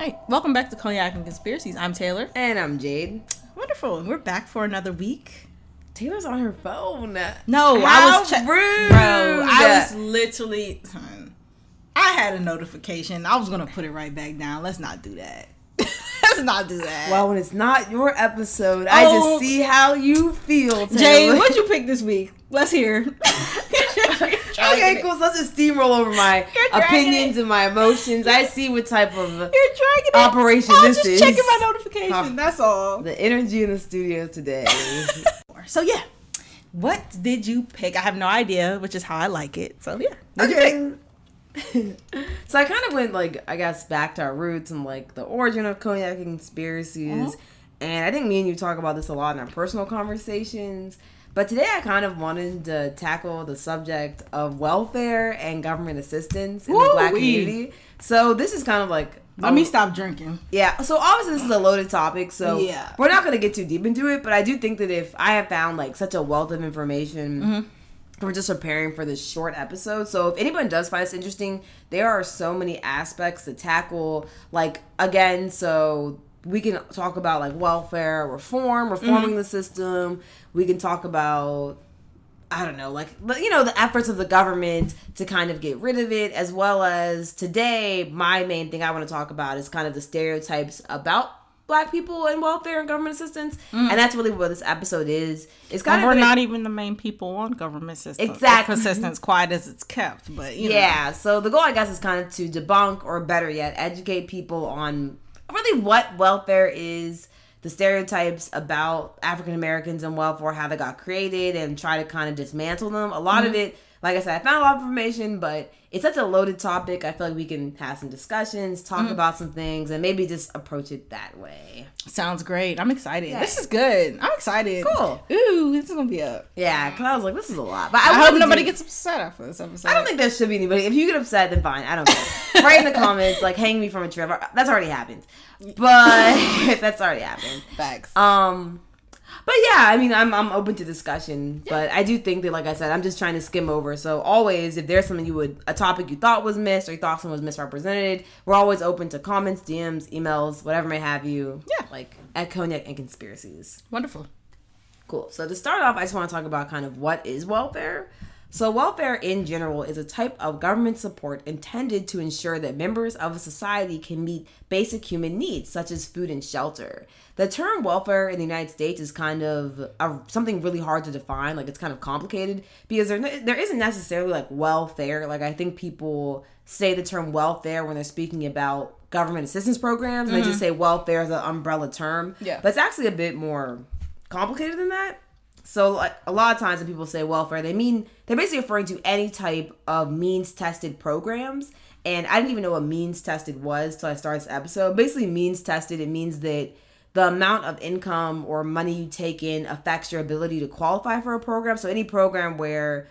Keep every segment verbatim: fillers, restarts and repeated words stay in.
right. Welcome back to Cognac and Conspiracies. I'm Taylor. And I'm Jade. Wonderful. We're back for another week. Taylor's on her phone. No, How I was... Che- rude. Bro, I was literally... I had a notification. I was going to put it right back down. Let's not do that. Let's not do that. Well, when it's not your episode, oh. I just see how you feel, Taylor. Jade, what'd you pick this week? Let's hear. Okay, cool. So let's just steamroll over my opinions it. and my emotions. I see what type of You're dragging operation it. this just is. Checking my notification. Huh. That's all. The energy in the studio today. So yeah, what did you pick? I have no idea, which is how I like it. So yeah, what okay. So I kind of went like I guess back to our roots and like the origin of cognac and conspiracies, mm-hmm. and I think me and you talk about this a lot in our personal conversations. But today I kind of wanted to tackle the subject of welfare and government assistance in Woo-wee. the Black community. So this is kind of like... Let me stop drinking. Yeah. So obviously this is a loaded topic. So yeah. we're not going to get too deep into it. But I do think that if I have found like such a wealth of information... Mm-hmm. We're just preparing for this short episode. So if anyone does find this interesting, there are so many aspects to tackle. Like, again, so... We can talk about like welfare reform, reforming mm-hmm. the system. We can talk about, I don't know, like, you know, the efforts of the government to kind of get rid of it, as well as today, my main thing I want to talk about is kind of the stereotypes about Black people and welfare and government assistance. Mm. And that's really what this episode is. It's kind well, of we're not a, even the main people on government assistance. Exactly. Assistance, quiet as it's kept, but you know. Yeah, so the goal, I guess, is kind of to debunk, or better yet, educate people on really what welfare is, the stereotypes about African Americans and welfare, how they got created, and try to kind of dismantle them. A lot mm-hmm. of it, like I said, I found a lot of information, but it's such a loaded topic. I feel like we can have some discussions, talk mm-hmm. about some things, and maybe just approach it that way. Sounds great. I'm excited. Yeah. This is good. I'm excited. Cool. Ooh, this is going to be up. Yeah, because I was like, this is a lot. But I, I hope nobody do... gets upset after this episode. I don't think there should be anybody. If you get upset, then fine. I don't care. Write in the comments, like, hang me from a tree. That's already happened. But that's already happened. Facts. Um... But yeah, I mean, I'm I'm open to discussion, yeah. but I do think that, like I said, I'm just trying to skim over. So always, if there's something you would, a topic you thought was missed or you thought someone was misrepresented, we're always open to comments, D Ms, emails, whatever may have you. Yeah. Like at Cognac and Conspiracies. Wonderful. Cool. So to start off, I just want to talk about kind of what is welfare. So welfare in general is a type of government support intended to ensure that members of a society can meet basic human needs, such as food and shelter. The term welfare in the United States is kind of a, something really hard to define. Like, it's kind of complicated because there, there isn't necessarily like welfare. Like, I think people say the term welfare when they're speaking about government assistance programs, and mm-hmm. they just say welfare as an umbrella term. Yeah. But it's actually a bit more complicated than that. So like, a lot of times when people say welfare, they mean, they're basically referring to any type of means-tested programs. And I didn't even know what means-tested was till I started this episode. Basically, means-tested, it means that the amount of income or money you take in affects your ability to qualify for a program. So any program where,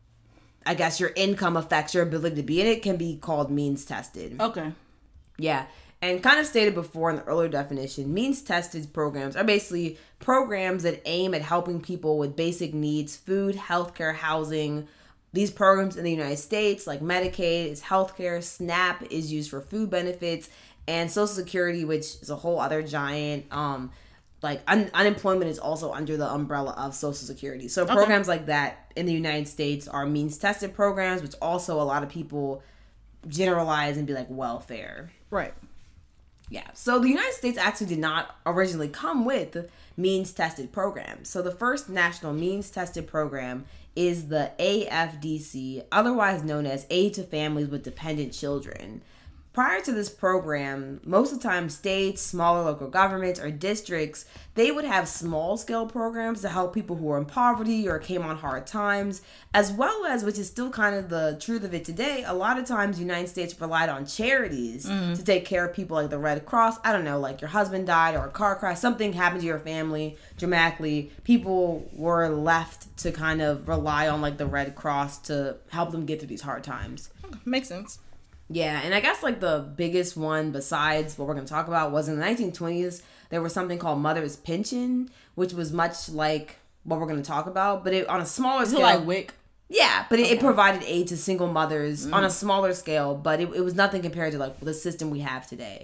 I guess, your income affects your ability to be in it can be called means-tested. Okay. Yeah. And kind of stated before in the earlier definition, means-tested programs are basically programs that aim at helping people with basic needs, food, healthcare, housing. These programs in the United States, like Medicaid, is healthcare, SNAP is used for food benefits, and Social Security, which is a whole other giant, um, like un- unemployment is also under the umbrella of Social Security. So okay. programs like that in the United States are means-tested programs, which also a lot of people generalize and be like welfare. Right. Yeah, so the United States actually did not originally come with means-tested programs. So the first national means-tested program is the A F D C, otherwise known as Aid to Families with Dependent Children. Prior to this program, most of the time states, smaller local governments, or districts, they would have small-scale programs to help people who are in poverty or came on hard times, as well as, which is still kind of the truth of it today, a lot of times the United States relied on charities mm-hmm. to take care of people like the Red Cross. I don't know, like your husband died or a car crash, something happened to your family dramatically. People were left to kind of rely on like the Red Cross to help them get through these hard times. Makes sense. Yeah, and I guess like the biggest one besides what we're going to talk about was in the nineteen twenties, there was something called Mother's Pension, which was much like what we're going to talk about, but it on a smaller Is scale. it like W I C? Yeah, but it, okay. it provided aid to single mothers mm-hmm. on a smaller scale, but it, it was nothing compared to like the system we have today. Mm-hmm.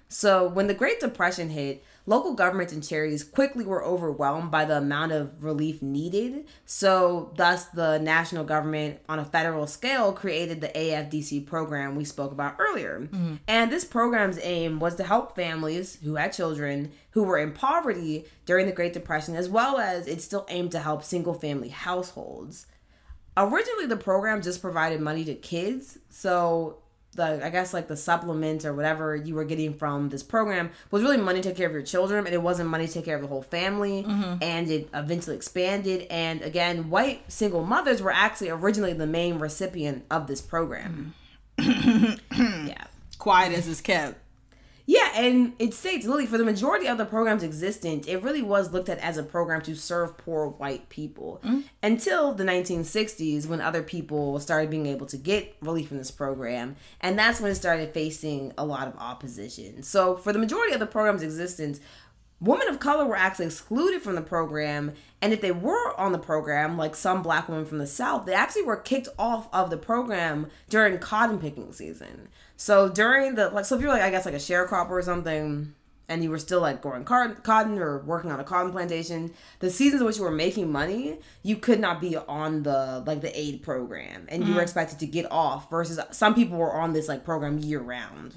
So when the Great Depression hit, local governments and charities quickly were overwhelmed by the amount of relief needed. So thus the national government on a federal scale created the A F D C program we spoke about earlier. Mm-hmm. And this program's aim was to help families who had children who were in poverty during the Great Depression, as well as it still aimed to help single family households. Originally, the program just provided money to kids. So the I guess like the supplement or whatever you were getting from this program was really money to take care of your children, and it wasn't money to take care of the whole family. Mm-hmm. And it eventually expanded. And again, white single mothers were actually originally the main recipient of this program. Yeah, quiet as it's kept. Yeah, and it states, Lily, for the majority of the program's existence, it really was looked at as a program to serve poor white people. Mm-hmm. Until the nineteen sixties, when other people started being able to get relief from this program. And that's when it started facing a lot of opposition. So for the majority of the program's existence, women of color were actually excluded from the program. And if they were on the program, like some black women from the South, they actually were kicked off of the program during cotton picking season. So during the, like, so if you're like, I guess like a sharecropper or something, and you were still like growing cotton or working on a cotton plantation, the seasons in which you were making money, you could not be on the, like the aid program, and mm-hmm. you were expected to get off, versus some people were on this like program year round.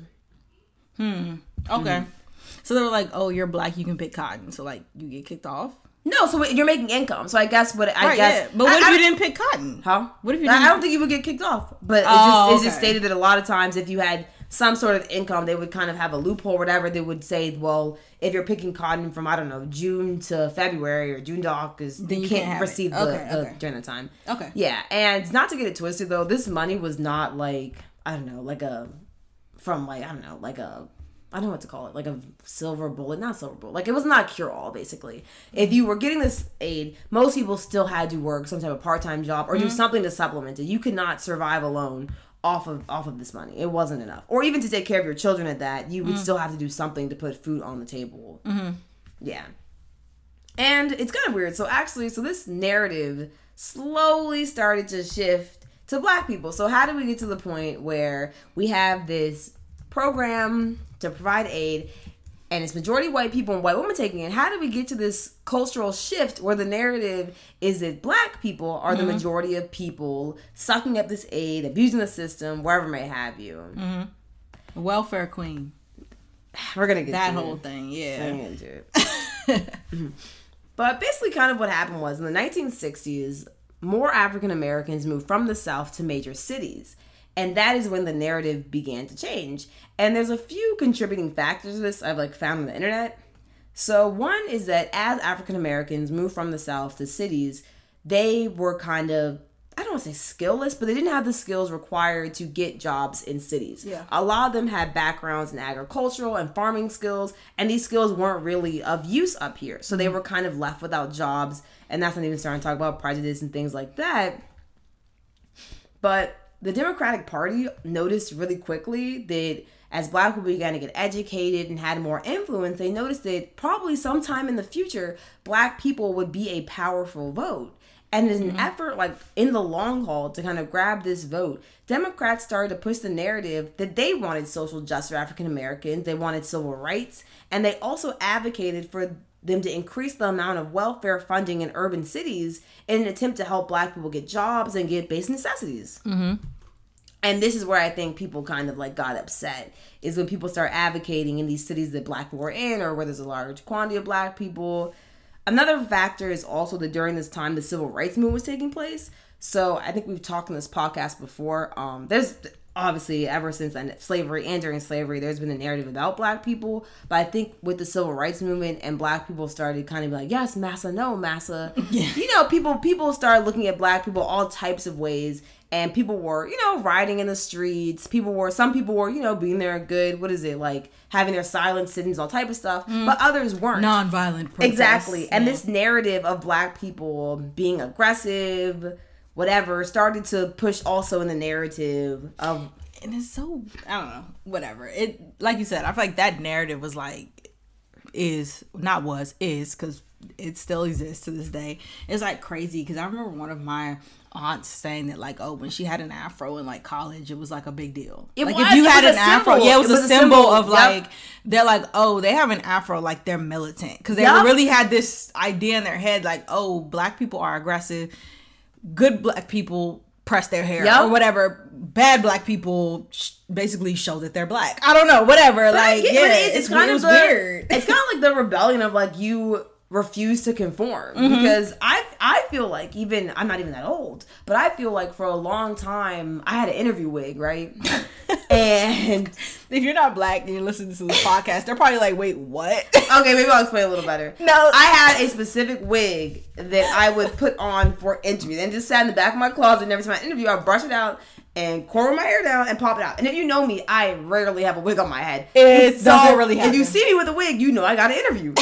Hmm. Okay. Mm-hmm. So they were like, oh, you're black, you can pick cotton. So like you get kicked off? No, so you're making income. So I guess what I right, guess. Yeah. But what I, if I, you didn't pick cotton? Huh? What if you? Didn't I don't think you would get kicked off. But it oh, just okay. it just stated that a lot of times if you had some sort of income, they would kind of have a loophole or whatever. They would say, well, if you're picking cotton from I don't know June to February or June to August, then you, you can't, can't receive the, okay, the okay. during the time. Okay. Yeah, and not to get it twisted though, this money was not like I don't know like a from like I don't know like a. I don't know what to call it, like a silver bullet, not silver bullet. Like, it was not a cure-all, basically. If you were getting this aid, most people still had to work some type of part-time job or mm-hmm. do something to supplement it. You could not survive alone off of off of this money. It wasn't enough. Or even to take care of your children at that, you would mm-hmm. still have to do something to put food on the table. Mm-hmm. Yeah. And it's kind of weird. So, actually, so this narrative slowly started to shift to black people. So, how did we get to the point where we have this program to provide aid, and it's majority white people and white women taking it? How do we get to this cultural shift where the narrative is that black people are mm-hmm. the majority of people sucking up this aid, abusing the system, wherever may have you? Mm-hmm. Welfare queen. We're gonna get that to whole it. thing, yeah. We're gonna get to it. But basically, kind of what happened was in the nineteen sixties, more African Americans moved from the South to major cities. And that is when the narrative began to change. And there's a few contributing factors to this I've like found on the internet. So one is that as African Americans moved from the South to cities, they were kind of, I don't want to say skillless, but they didn't have the skills required to get jobs in cities. Yeah. A lot of them had backgrounds in agricultural and farming skills, and these skills weren't really of use up here. So they were kind of left without jobs, and that's not even starting to talk about prejudice and things like that. But the Democratic Party noticed really quickly that as black people began to get educated and had more influence, they noticed that probably sometime in the future, black people would be a powerful vote. And in an mm-hmm. effort, like in the long haul, to kind of grab this vote, Democrats started to push the narrative that they wanted social justice for African Americans, they wanted civil rights, and they also advocated for them to increase the amount of welfare funding in urban cities in an attempt to help black people get jobs and get basic necessities. Mm-hmm. And this is where I think people kind of like got upset, is when people start advocating in these cities that black people are in, or where there's a large quantity of black people. Another factor is also that during this time, the civil rights movement was taking place. So I think we've talked in this podcast before. Um, there's obviously ever since slavery and during slavery, there's been a narrative about black people. But I think with the civil rights movement and black people started kind of like, yes, massa, no, massa. Yeah. You know, people people started looking at black people all types of ways. And people were, you know, rioting in the streets. People were, some people were, you know, being there good, what is it, like having their silent sittings, all type of stuff. Mm. But others weren't. Nonviolent protests. Exactly. And yeah. this narrative of black people being aggressive, whatever, started to push also in the narrative of... And it's so, I don't know, whatever. It, like you said, I feel like that narrative was like is not was is because it still exists to this day. It's like crazy because I remember one of my aunts saying that like, oh, when she had an afro in like college, it was like a big deal. It like was, if you had an symbol. afro, yeah, it was, it was a, symbol, symbol of like, yep. They're like, oh, they have an afro, like they're militant because they yep. really had this idea in their head like, oh, black people are aggressive, good black people press their hair yep. or whatever, bad black people sh- basically show that they're black. I don't know, whatever. But like, yeah, it it's, it's kind it of the, weird. It's kind of like the rebellion of like you refuse to conform mm-hmm. because I I feel like even I'm not even that old, but I feel like for a long time I had an interview wig, right? And if you're not black and you're listening to this podcast, they're probably like, wait, what? Okay, maybe I'll explain a little better. No, I had a specific wig that I would put on for interviews and just sat in the back of my closet, and every time I interview I brush it out and curl my hair down and pop it out. And if you know me, I rarely have a wig on my head. It so doesn't really happen. If you see me with a wig, you know I got an interview.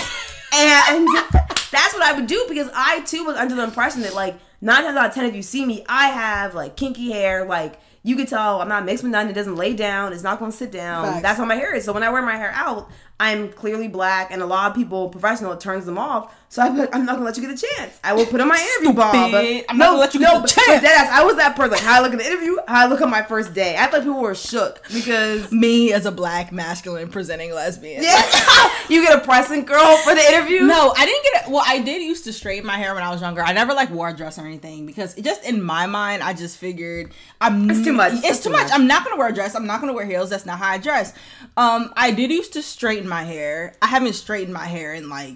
And that's what I would do because I too was under the impression that like nine times out of ten if you see me, I have like kinky hair, like you could tell I'm not mixed with none. It doesn't lay down. It's not going to sit down. Facts. That's how my hair is. So when I wear my hair out, I'm clearly black, and a lot of people, professional, it turns them off. So I put, I'm not going to let you get a chance. I will put on my interview ball. But I'm no, not going to let you no, get a chance. But deadass, I was that person. Like, how I look at the interview, how I look at my first day. I thought people were shook because... Me as a black, masculine, presenting lesbian. Yeah. You get a pressing girl for the interview? No, I didn't get it. Well, I did used to straighten my hair when I was younger. I never like wore a dress or anything because just in my mind, I just figured I'm... It's too much. It's, it's too much. much. I'm not going to wear a dress. I'm not going to wear heels. That's not how I dress. Um, I did used to straighten my hair. I haven't straightened my hair in like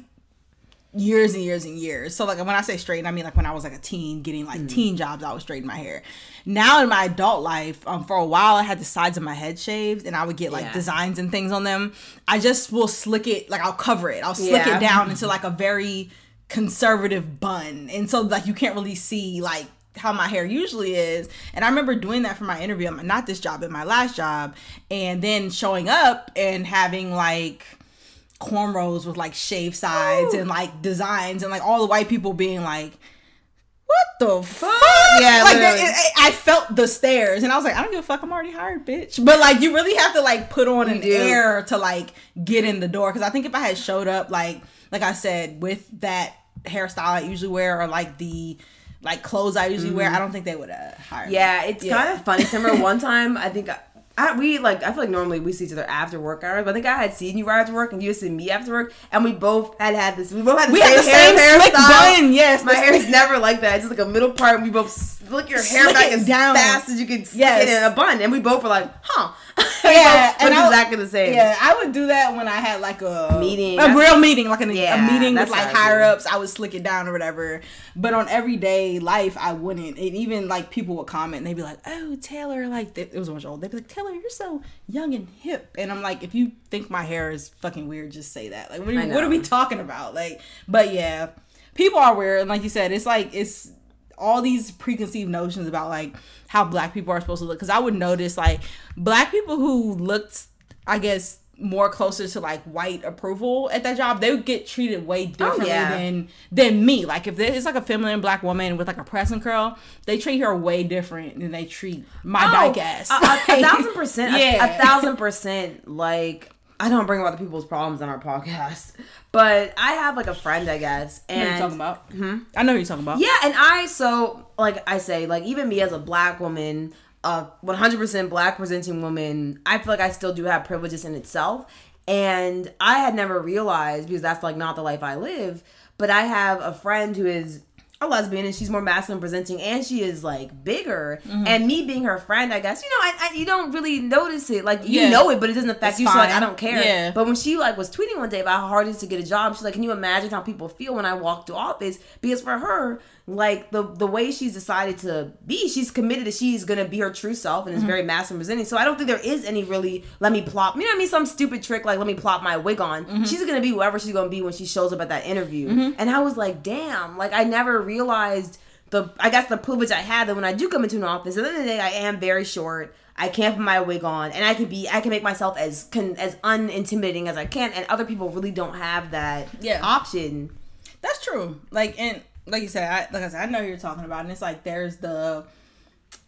years and years and years. So like when I say straighten, I mean like when I was like a teen getting like mm. teen jobs, I would straighten my hair. Now in my adult life, um, for a while I had the sides of my head shaved and I would get like yeah. designs and things on them. I just will slick it, like I'll cover it. I'll slick yeah. it down into like a very conservative bun. And so like you can't really see like how my hair usually is. And I remember doing that for my interview, not this job, but my last job, and then showing up and having like cornrows with like shaved sides Ooh. and like designs, and like all the white people being like, what the fuck? Yeah, like it, it, I felt the stares and I was like, I don't give a fuck, I'm already hired, bitch. But like you really have to like put on you an do. air to like get in the door, because I think if I had showed up like like I said with that hairstyle I usually wear, or like the like clothes I usually mm-hmm. wear, I don't think they would have hired yeah me. it's yeah. kind of funny. I remember one time I think I, I, we like I feel like normally we see each other after work hours, but I think I had seen you right after work and you had seen me after work, and we both had had this. We both had the we same, had the hair, same slick hairstyle. bun. Yes, my hair is never like that. It's just like a middle part, and we both slick your hair slick back as down. fast as you can slick yes. it in a bun, and we both were like, huh. Yeah, and I, exactly the same. Yeah, I would do that when I had like a meeting, a real meeting, like a, yeah, a meeting with like higher ups. I would slick it down or whatever. But on everyday life, I wouldn't. And even like people would comment, and they'd be like, "Oh, Taylor," like it was a bunch of old. They'd be like, "Taylor, you're so young and hip." And I'm like, if you think my hair is fucking weird, just say that. Like, what are, what are we talking about? Like, but yeah, people are weird, and like you said, it's like it's all these preconceived notions about like how black people are supposed to look. Because I would notice like black people who looked, I guess, more closer to like white approval at that job, they would get treated way differently oh, yeah. than than me. Like if it's like a feminine black woman with like a press and curl, they treat her way different than they treat my oh, dyke ass. A, a, a thousand percent. Yeah. A, a thousand percent. Like, I don't bring up other people's problems on our podcast, but I have like a friend, I guess. And I know you're talking about. Hmm? I know who you're talking about. Yeah, and I, so like I say, like even me as a black woman, a one hundred percent black presenting woman, I feel like I still do have privileges in itself. And I had never realized, because that's like not the life I live, but I have a friend who is a lesbian and she's more masculine presenting, and she is like bigger. Mm-hmm. And me being her friend, I guess, you know, I, I you don't really notice it. Like you yeah. know it, but it doesn't affect it's you. Fine. So like I don't care. Yeah. But when she like was tweeting one day about how hard it is to get a job, she's like, can you imagine how people feel when I walk to office? Because for her, like the the way she's decided to be, she's committed that she's gonna be her true self and is mm-hmm. very masculine presenting. So I don't think there is any really let me plop, you know what I mean, some stupid trick like let me plop my wig on. Mm-hmm. She's gonna be whoever she's gonna be when she shows up at that interview. Mm-hmm. And I was like, damn, like I never realized the I guess the privilege I had that when I do come into an office, at the end of the day, I am very short. I can't put my wig on, and I can be I can make myself as con, as unintimidating as I can, and other people really don't have that yeah. option. That's true. Like and. Like you said, I, like I said, I know who you're talking about, and it's like there's the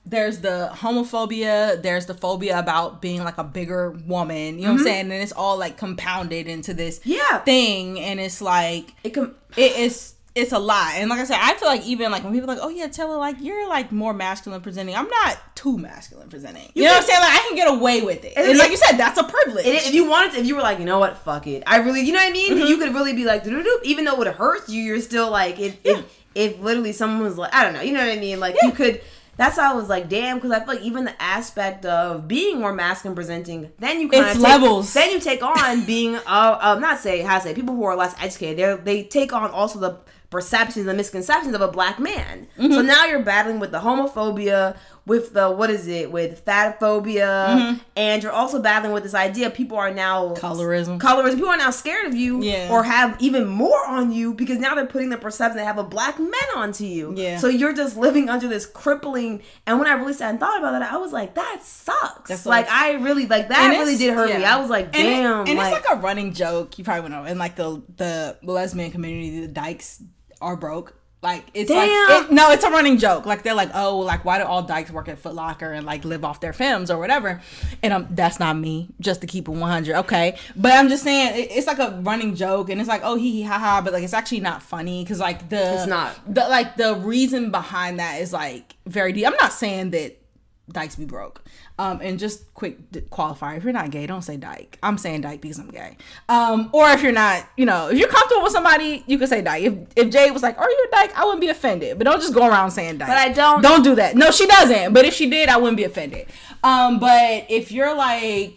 there's the homophobia, there's the phobia about being like a bigger woman, you know mm-hmm. what I'm saying? And it's all like compounded into this yeah. thing, and it's like it com- it is it's a lot. And like I said, I feel like even like when people are like, oh yeah, Taylor, like you're like more masculine presenting. I'm not too masculine presenting. You, you know can, what I'm saying? Like I can get away with it. And, and like you said, that's a privilege. And if you wanted to, if you were like, you know what, fuck it. I really, you know what I mean? Mm-hmm. You could really be like, doo-doo-doo. Even though it hurts you, you're still like, if, yeah. if, if literally someone was like, I don't know, you know what I mean? Like yeah. you could, that's how I was like, damn, because I feel like even the aspect of being more masculine presenting, then you kind of levels. Then you take on being, uh, uh, not say, how to say, people who are less educated, they they take on also the perceptions and misconceptions of a black man. Mm-hmm. So now you're battling with the homophobia, with the, what is it, with fat phobia, mm-hmm. and you're also battling with this idea people are now... Colorism. Colorism. People are now scared of you yeah. or have even more on you because now they're putting the perception they have of black men onto you. Yeah. So you're just living under this crippling... And when I really sat and thought about that, I was like, that sucks. That's like, I really... Like, that really did hurt yeah. me. I was like, damn. And, it, and like, it's like a running joke. You probably know. In like the, the lesbian community, the dykes are broke. Like, it's Damn. like, it, no, it's a running joke. Like, they're like, oh, like, why do all dykes work at Foot Locker and, like, live off their femmes or whatever? And um, that's not me, just to keep it one hundred, okay? But I'm just saying, it, it's like a running joke, and it's like, oh, hee hee ha ha, but, like, it's actually not funny, because, like, the... It's not. The, like, the reason behind that is, like, very deep. I'm not saying that dykes be broke. Um, and just quick qualifier, if you're not gay, don't say dyke. I'm saying dyke because I'm gay. Um, or if you're not, you know, if you're comfortable with somebody, you can say dyke. If if Jade was like, are you a dyke? I wouldn't be offended. But don't just go around saying dyke. But I don't. Don't do that. No, she doesn't. But if she did, I wouldn't be offended. Um, but if you're like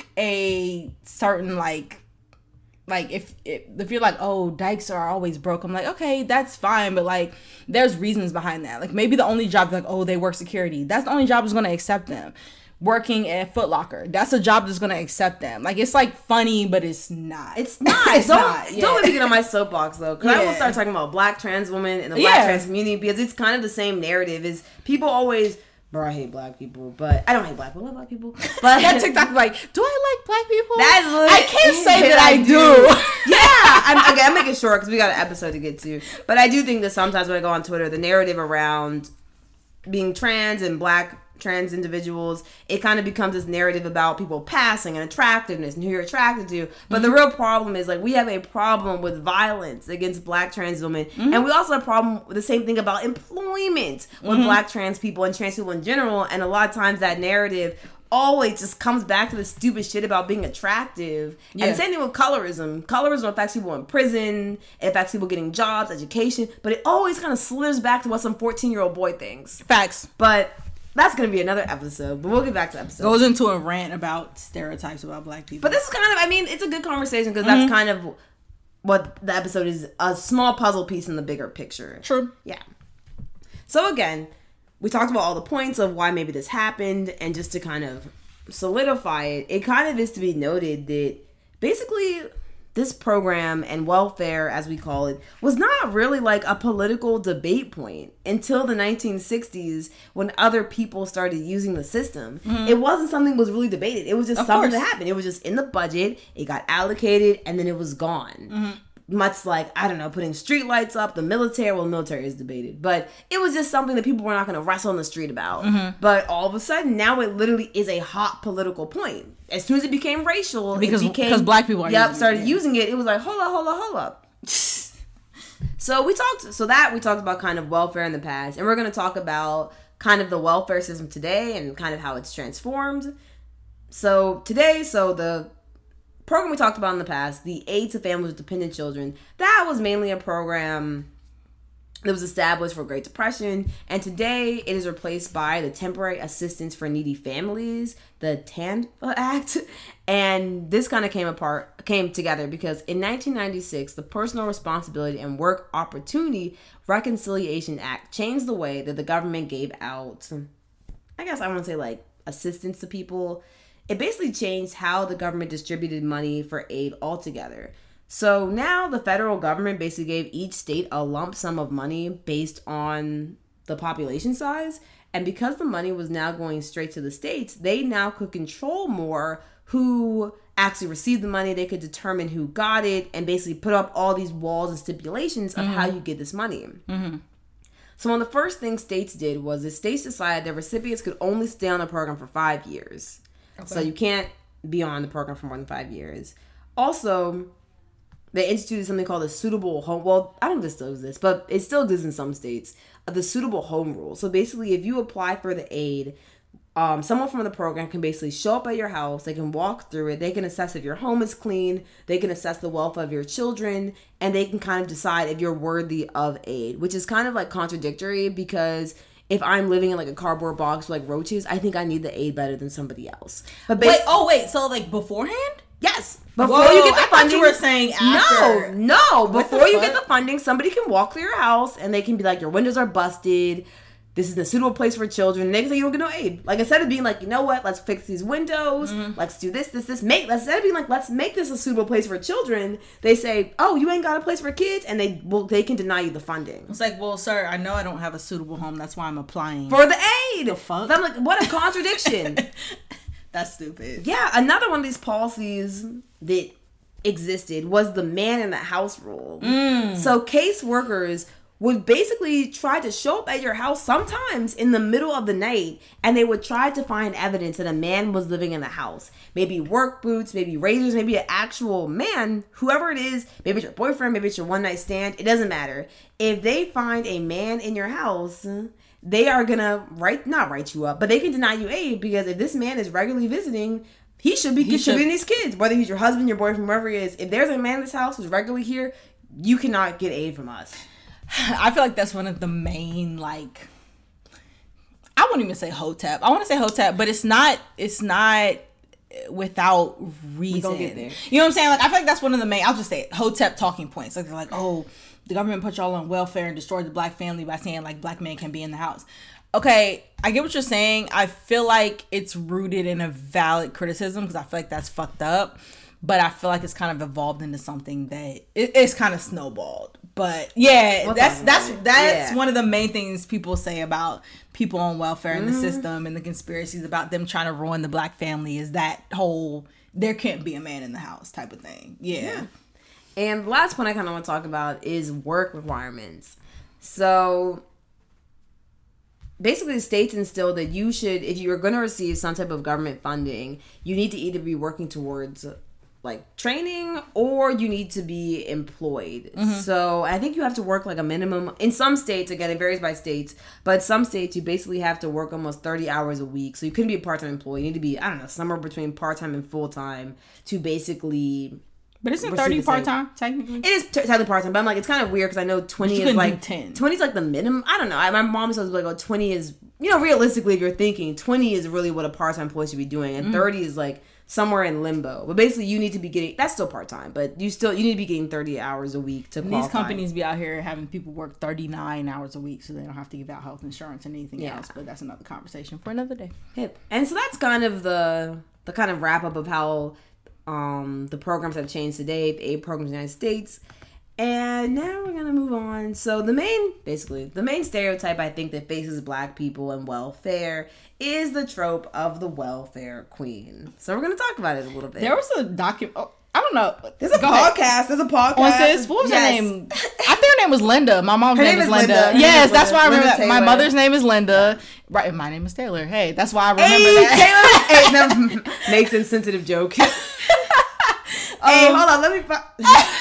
a certain like, like if, if if you're like, oh, dykes are always broke, I'm like, okay, that's fine. But like, there's reasons behind that. Like maybe the only job, like, oh, they work security. That's the only job that's going to accept them. Working at Foot Locker, that's a job that's gonna accept them. Like, it's like funny, but it's not. It's not. it's don't not. Yeah. don't let me get on my soapbox though, because yeah. I will start talking about black trans women and the black yeah. trans community, because it's kind of the same narrative. Is people always, bro, I hate black people, but I don't hate black people. I love black people. But that TikTok like, do I like black people? That's I can't say that I do. yeah, I'm, okay, I'm making short because we got an episode to get to. But I do think that sometimes when I go on Twitter, the narrative around being trans and black trans individuals, it kind of becomes this narrative about people passing and attractiveness and who you're attracted to. But mm-hmm. the real problem is, like, we have a problem with violence against black trans women. Mm-hmm. And we also have a problem with the same thing about employment with mm-hmm. black trans people and trans people in general. And a lot of times that narrative always just comes back to the stupid shit about being attractive. Yeah. And the same thing with colorism. Colorism affects people in prison. It affects people getting jobs, education. But it always kind of slithers back to what some fourteen-year-old boy thinks. Facts. But that's going to be another episode, but we'll get back to the episode. Goes into a rant about stereotypes about black people. But this is kind of, I mean, it's a good conversation because mm-hmm. that's kind of what the episode is, a small puzzle piece in the bigger picture. True. Yeah. So again, we talked about all the points of why maybe this happened, and just to kind of solidify it, it kind of is to be noted that basically this program and welfare, as we call it, was not really like a political debate point until the nineteen sixties when other people started using the system. Mm-hmm. It wasn't something that was really debated. It was just of something course. that happened. It was just in the budget. It got allocated and then it was gone. Mm-hmm. Much like, I don't know, putting street lights up, the military, well, the military is debated, but it was just something that people were not going to wrestle in the street about. Mm-hmm. But all of a sudden, now it literally is a hot political point. As soon as it became racial, because it became, because black people are yep, using started it. using it, it was like, hold up, hold up, hold up. So we talked, so that we talked about kind of welfare in the past, and we're going to talk about kind of the welfare system today and kind of how it's transformed. So today, so the program we talked about in the past, the Aid to Families with Dependent Children, that was mainly a program that was established for Great Depression, and today it is replaced by the Temporary Assistance for Needy Families, the TANFA Act. And this kind of came apart, came together because in nineteen ninety-six, the Personal Responsibility and Work Opportunity Reconciliation Act changed the way that the government gave out, I guess I want to say like assistance to people. It basically changed how the government distributed money for aid altogether. So now the federal government basically gave each state a lump sum of money based on the population size. And because the money was now going straight to the states, they now could control more who actually received the money. They could determine who got it and basically put up all these walls and stipulations of mm-hmm. how you get this money. Mm-hmm. So one of the first things states did was the states decided that recipients could only stay on the program for five years. Okay. So you can't be on the program for more than five years. Also, they instituted something called the suitable home. Well, I don't know if this still exists, but it still exists in some states. Uh, the suitable home rule. So basically, if you apply for the aid, um, someone from the program can basically show up at your house. They can walk through it. They can assess if your home is clean. They can assess the welfare of your children, and they can kind of decide if you're worthy of aid, which is kind of like contradictory because if I'm living in like a cardboard box with like roaches, I think I need the aid better than somebody else. But bas- wait, oh wait, so like beforehand? Yes. Before Whoa, you get the I funding. you were saying after. No, no. Before you get the funding, somebody can walk through your house and they can be like, your windows are busted. This is a suitable place for children. And they can say you don't get no aid. Like instead of being like, you know what, let's fix these windows. Mm-hmm. Let's do this, this, this. Make instead of being like, let's make this a suitable place for children. They say, oh, you ain't got a place for kids, and they will they can deny you the funding. It's like, well, sir, I know I don't have a suitable home. That's why I'm applying for the aid. The fuck? I'm like, what a contradiction. That's stupid. Yeah, another one of these policies that existed was the man in the house rule. Mm. So caseworkers would basically try to show up at your house sometimes in the middle of the night, and they would try to find evidence that a man was living in the house. Maybe work boots, maybe razors, maybe an actual man, whoever it is, maybe it's your boyfriend, maybe it's your one night stand, it doesn't matter. If they find a man in your house, they are gonna write, not write you up, but they can deny you aid because if this man is regularly visiting, he should be he contributing should. these kids, whether he's your husband, your boyfriend, whoever he is. If there's a man in this house who's regularly here, you cannot get aid from us. I feel like that's one of the main, like, I wouldn't even say hotep. I want to say hotep, but it's not, it's not without reason. We gonna get there. You know what I'm saying? Like, I feel like that's one of the main, I'll just say it, hotep talking points. Like, they're like, oh, the government put y'all on welfare and destroyed the black family by saying, like, black men can be in the house. Okay, I get what you're saying. I feel like it's rooted in a valid criticism because I feel like that's fucked up. But I feel like it's kind of evolved into something that it, it's kind of snowballed. But yeah, What's that's that's that's yeah. one of the main things people say about people on welfare mm-hmm. in the system and the conspiracies about them trying to ruin the black family is that whole there can't be a man in the house type of thing. Yeah. yeah. And the last one I kind of want to talk about is work requirements. So basically, the states instill that you should, if you are going to receive some type of government funding, you need to either be working towards like training or you need to be employed. Mm-hmm. So I think you have to work like a minimum in some states. Again, it varies by states, but some states you basically have to work almost thirty hours a week. So you couldn't be a part-time employee. You need to be, I don't know, somewhere between part-time and full-time to basically. But isn't thirty part-time technically? It is t- technically part-time, but I'm like, it's kind of weird because I know twenty is like ten. twenty is like the minimum. I don't know. I, my mom says like, oh, twenty is, you know, realistically, if you're thinking twenty is really what a part-time employee should be doing, and mm-hmm. thirty is like somewhere in limbo. But basically, you need to be getting, that's still part-time, but you still, you need to be getting thirty hours a week to qualify. These companies be out here having people work thirty-nine hours a week so they don't have to give out health insurance and anything yeah. else, but that's another conversation for another day. Hip. And so that's kind of the, the kind of wrap-up of how um, the programs have changed today, the aid programs in the United States. And now we're going to move on. So the main, basically, the main stereotype I think that faces black people and welfare is the trope of the welfare queen. So we're going to talk about it a little bit. There was a document. Oh, I don't know. There's a Go podcast. Ahead. There's a podcast. On sis, what was yes. her name? I think her name was Linda. My mom's name, name is Linda. Linda. Yes, that's Linda. why I remember that. My mother's name is Linda. Right, my name is Taylor. Hey, that's why I remember hey, that. Taylor. Hey, no, makes insensitive joke. um, hey, hold on. Let me. Fi-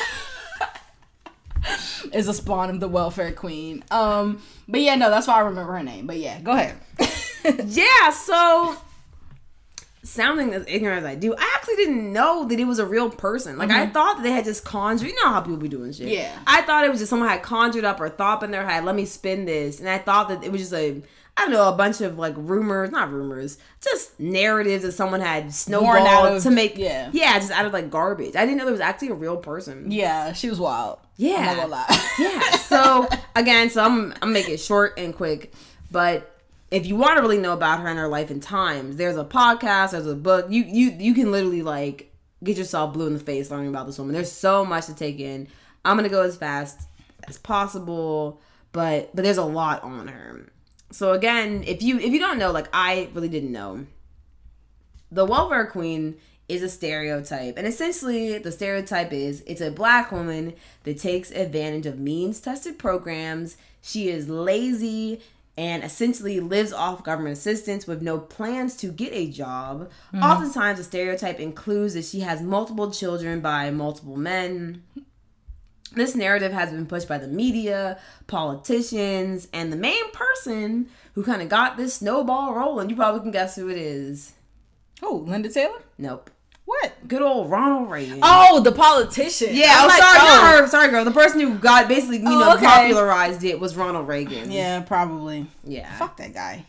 is a spawn of the welfare queen. Um, but yeah, no, that's why I remember her name. But yeah, go ahead. Yeah, so sounding as ignorant as I do, I actually didn't know that it was a real person. Like, mm-hmm. I thought that they had just conjured, you know how people be doing shit. Yeah. I thought it was just someone had conjured up or thought in their head, let me spin this. And I thought that it was just a, I don't know, a bunch of like rumors, not rumors, just narratives that someone had snowballed of, to make, yeah. yeah, just out of like garbage. I didn't know there was actually a real person. Yeah, she was wild. Yeah. I'm not gonna lie. Yeah. So, again, so I'm, I'm making it short and quick, but if you want to really know about her and her life and times, there's a podcast, there's a book. You you you can literally like get yourself blue in the face learning about this woman. There's so much to take in. I'm gonna go as fast as possible, but but there's a lot on her. So again, if you if you don't know, like I really didn't know, the welfare queen is a stereotype. And essentially, the stereotype is it's a black woman that takes advantage of means-tested programs. She is lazy and essentially lives off government assistance with no plans to get a job. Mm-hmm. Oftentimes, the stereotype includes that she has multiple children by multiple men. This narrative has been pushed by the media, politicians, and the main person who kind of got this snowball rolling. You probably can guess who it is. Oh, Linda Taylor? Nope. What? Good old Ronald Reagan. Oh, the politician. Yeah, I'm, I'm like, sorry, oh. not her. Sorry, girl. The person who got basically, you oh, know, okay. popularized it was Ronald Reagan. Yeah, probably. Yeah. Fuck that guy.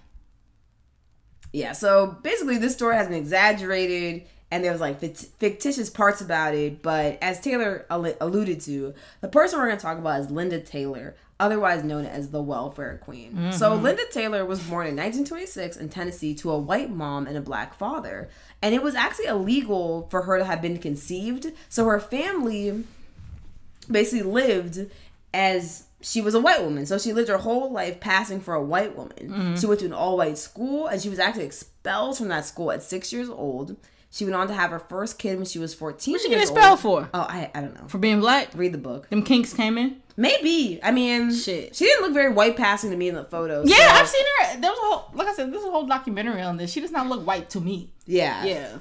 Yeah, so basically this story has been exaggerated and there's like fictitious parts about it, but as Taylor alluded to, the person we're going to talk about is Linda Taylor, otherwise known as the welfare queen. Mm-hmm. So Linda Taylor was born in nineteen twenty-six in Tennessee to a white mom and a black father. And it was actually illegal for her to have been conceived. So her family basically lived as she was a white woman. So she lived her whole life passing for a white woman. Mm-hmm. She went to an all-white school and she was actually expelled from that school at six years old. She went on to have her first kid when she was fourteen. What'd she get expelled for? Oh, I I don't know. For being black? Read the book. Them kinks came in? Maybe. I mean, shit. She didn't look very white passing to me in the photos. Yeah, so. I've seen her. There was a whole, like I said, there's a whole documentary on this. She does not look white to me. Yeah. Yeah.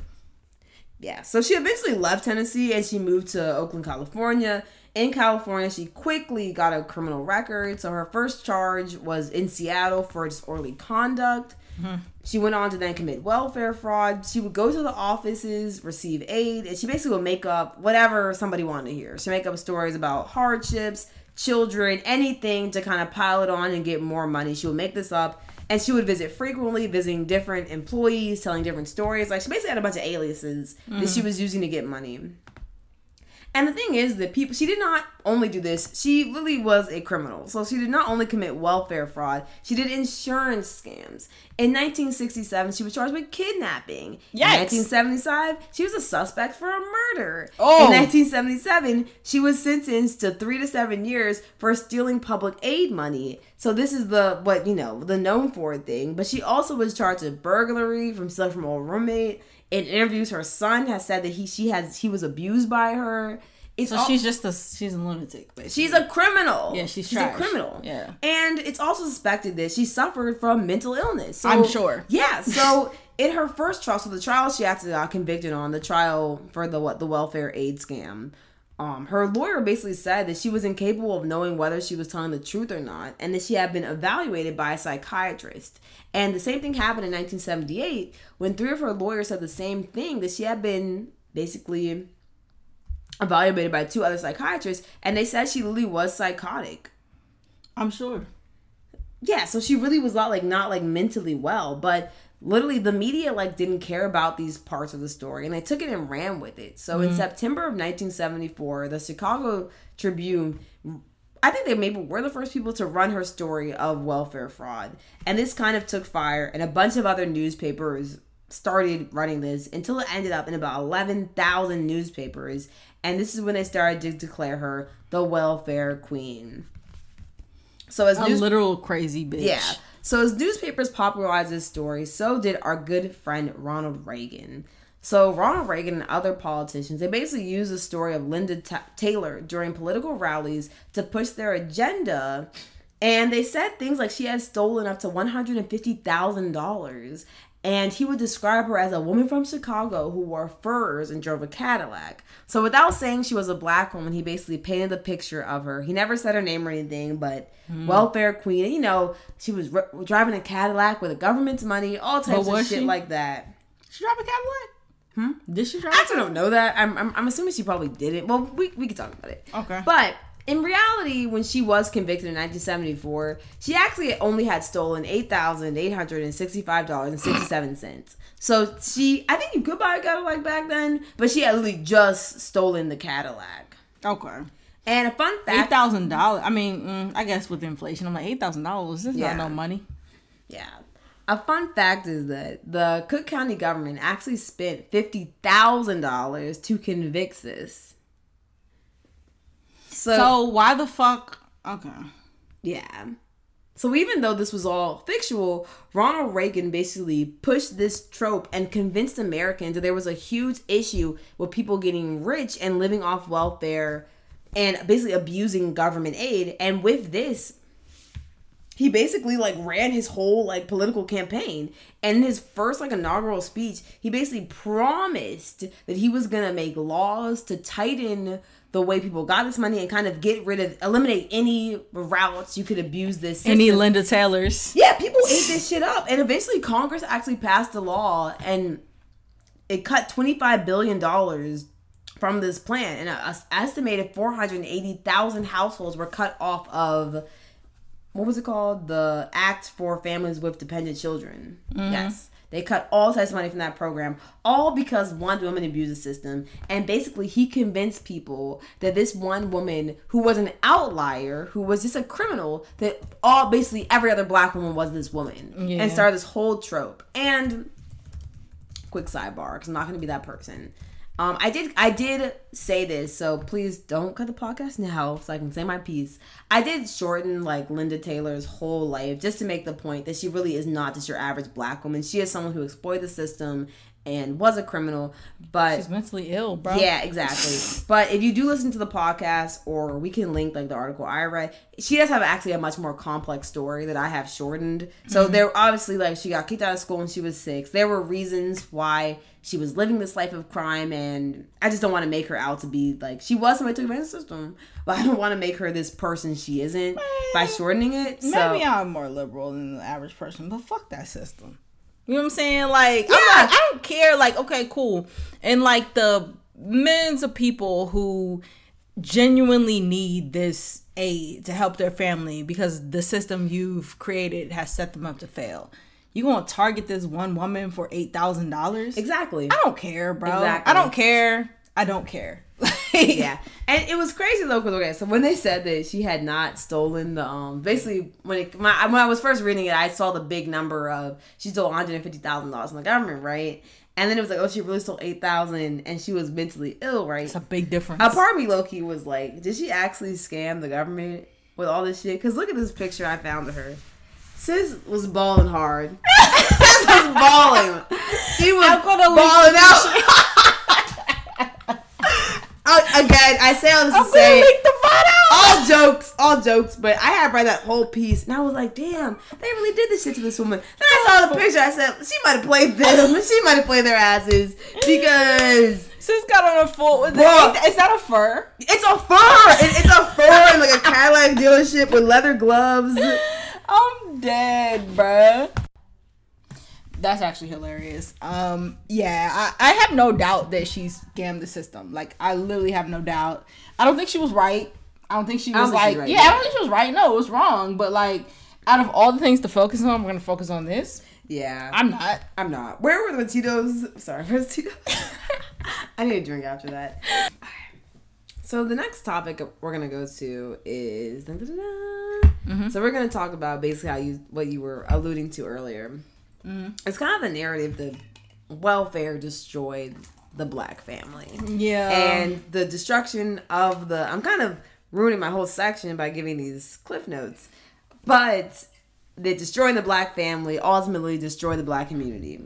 Yeah. So she eventually left Tennessee and she moved to Oakland, California. In California, she quickly got a criminal record. So her first charge was in Seattle for disorderly conduct. Mm-hmm. She went on to then commit welfare fraud. She would go to the offices, receive aid, and she basically would make up whatever somebody wanted to hear. She'd make up stories about hardships, children, anything to kind of pile it on and get more money. She would make this up, and she would visit frequently, visiting different employees, telling different stories. Like, she basically had a bunch of aliases mm-hmm. that she was using to get money. And the thing is that people, she did not only do this, she really was a criminal. So she did not only commit welfare fraud, she did insurance scams. In nineteen sixty-seven, she was charged with kidnapping. Yikes. In nineteen seventy-five, she was a suspect for a murder. Oh. In nineteen seventy-seven, she was sentenced to three to seven years for stealing public aid money. So this is the, what, you know, the known for thing. But she also was charged with burglary from stealing from a roommate. In interviews, her son has said that he she has he was abused by her. It's so all, she's just a she's a lunatic. Basically. She's a criminal. Yeah, she's she's trash. a criminal. Yeah, and it's also suspected that she suffered from mental illness. So, I'm sure. Yeah. So in her first trial, so the trial she actually got convicted on, the trial for the what the welfare aid scam. Um, her lawyer basically said that she was incapable of knowing whether she was telling the truth or not, and that she had been evaluated by a psychiatrist. And the same thing happened in nineteen seventy-eight when three of her lawyers said the same thing, that she had been basically evaluated by two other psychiatrists, and they said she really was psychotic. I'm sure. Yeah, so she really was not like not like mentally well, but literally the media like didn't care about these parts of the story and they took it and ran with it. So mm-hmm. in September of nineteen seventy-four, the Chicago Tribune, I think they maybe were the first people to run her story of welfare fraud. And this kind of took fire, and a bunch of other newspapers started running this until it ended up in about eleven thousand newspapers. And this is when they started to declare her the welfare queen. So as a news- literal crazy bitch. Yeah. So as newspapers popularized this story, so did our good friend Ronald Reagan. So Ronald Reagan and other politicians, they basically used the story of Linda T- Taylor during political rallies to push their agenda. And they said things like she had stolen up to one hundred fifty thousand dollars. And he would describe her as a woman from Chicago who wore furs and drove a Cadillac. So without saying she was a black woman, he basically painted the picture of her. He never said her name or anything, but mm. welfare queen. You know, she was r- driving a Cadillac with the government's money, all types of shit she? like that. She drive a Cadillac? Hmm? Did she drive I actually don't know that. I'm, I'm I'm assuming she probably didn't. Well, we we could talk about it. Okay. But in reality, when she was convicted in nineteen seventy-four, she actually only had stolen eight thousand eight hundred sixty-five dollars and sixty-seven cents. So she, I think you could buy a Cadillac back then, but she had literally just stolen the Cadillac. Okay. And a fun fact. eight thousand dollars. I mean, mm, I guess with inflation, I'm like, eight thousand dollars. This is yeah. not no money. Yeah. A fun fact is that the Cook County government actually spent fifty thousand dollars to convict sis. So, so why the fuck? Okay. Yeah. So even though this was all fictional, Ronald Reagan basically pushed this trope and convinced Americans that there was a huge issue with people getting rich and living off welfare and basically abusing government aid. And with this, he basically like ran his whole like political campaign. And in his first like inaugural speech, he basically promised that he was gonna make laws to tighten the way people got this money and kind of get rid of, eliminate any routes you could abuse this system. Any Linda Taylors. Yeah, people ate this shit up. And eventually Congress actually passed a law and it cut twenty-five billion dollars from this plan. And an estimated four hundred eighty thousand households were cut off of, what was it called? The Act for Families with Dependent Children. Mm-hmm. Yes. They cut all types of money from that program, all because one woman abused the system. And basically, he convinced people that this one woman, who was an outlier, who was just a criminal, that all basically every other black woman was this woman. Yeah. And started this whole trope. And quick sidebar, because I'm not going to be that person. Um, I did I did say this, so please don't cut the podcast now so I can say my piece. I did shorten like Linda Taylor's whole life just to make the point that she really is not just your average black woman. She is someone who exploited the system and was a criminal, but she's mentally ill, bro. Yeah, exactly. But if you do listen to the podcast, or we can link like the article I read, she does have actually a much more complex story that I have shortened. So mm-hmm. there obviously like she got kicked out of school when she was six. There were reasons why she was living this life of crime, and I just don't want to make her out to be like she was somebody to the system, but I don't want to make her this person she isn't Man, by shortening it. Maybe so. I'm more liberal than the average person, but fuck that system. You know what I'm saying? Like, yeah. I'm not, I don't care. Like, okay, cool. And like the millions of people who genuinely need this aid to help their family because the system you've created has set them up to fail. You gonna target this one woman for eight thousand dollars? Exactly. I don't care, bro. Exactly. I don't care. I don't care. Yeah, and it was crazy though, because okay, so when they said that she had not stolen the um, basically when it my, when I was first reading it, I saw the big number of she stole one hundred and fifty thousand dollars from the government, right? And then it was like, oh, she really stole eight thousand, and she was mentally ill, right? It's a big difference. A part of me, low key, was like, did she actually scam the government with all this shit? Because look at this picture I found of her. Sis was balling hard. Sis was balling. She was balling out. Again, I say all this I'm to say link the photo. all jokes, all jokes, but I had read that whole piece and I was like, damn, they really did this shit to this woman. Then I saw the picture, I said, she might have played them, she might have played their asses because sis got on a full. Is that a fur? It's a fur. It, it's a fur in like a Cadillac dealership with leather gloves. I'm dead, bruh. That's actually hilarious. Um, yeah, I, I have no doubt that she scammed the system. Like, I literally have no doubt. I don't think she was right. I don't think she was like, right, yeah, I don't think she was right. No, it was wrong. But like, out of all the things to focus on, we're gonna focus on this. Yeah, I'm not. I'm not. Where were the Tito's? Sorry, where's Tito's? I need a drink after that. So the next topic we're gonna go to is, mm-hmm. so we're gonna talk about basically how you what you were alluding to earlier. Mm-hmm. It's kind of the narrative that welfare destroyed the black family. Yeah. And the destruction of the... I'm kind of ruining my whole section by giving these cliff notes. But that destroying the black family ultimately destroyed the black community.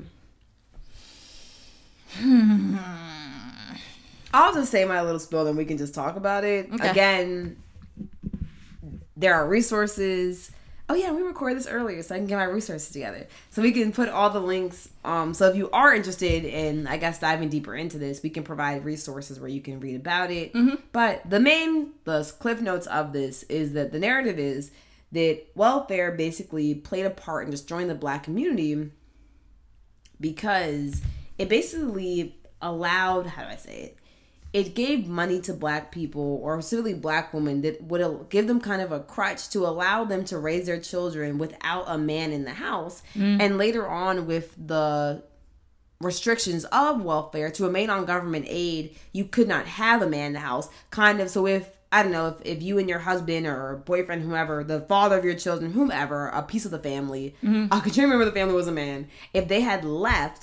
I'll just say my little spiel and we can just talk about it. Okay. Again, there are resources... Oh yeah, we recorded this earlier, so I can get my resources together. So we can put all the links. Um, so if you are interested in, I guess, diving deeper into this, we can provide resources where you can read about it. Mm-hmm. But the main, the cliff notes of this is that the narrative is that welfare basically played a part in destroying the black community because it basically allowed, how do I say it? It gave money to black people, or specifically black women, that would give them kind of a crutch to allow them to raise their children without a man in the house. Mm. And later on, with the restrictions of welfare to remain on government aid, you could not have a man in the house. Kind of, so if, I don't know, if, if you and your husband or boyfriend, whoever, the father of your children, whomever, a piece of the family, mm-hmm. uh, could you remember the family was a man, if they had left...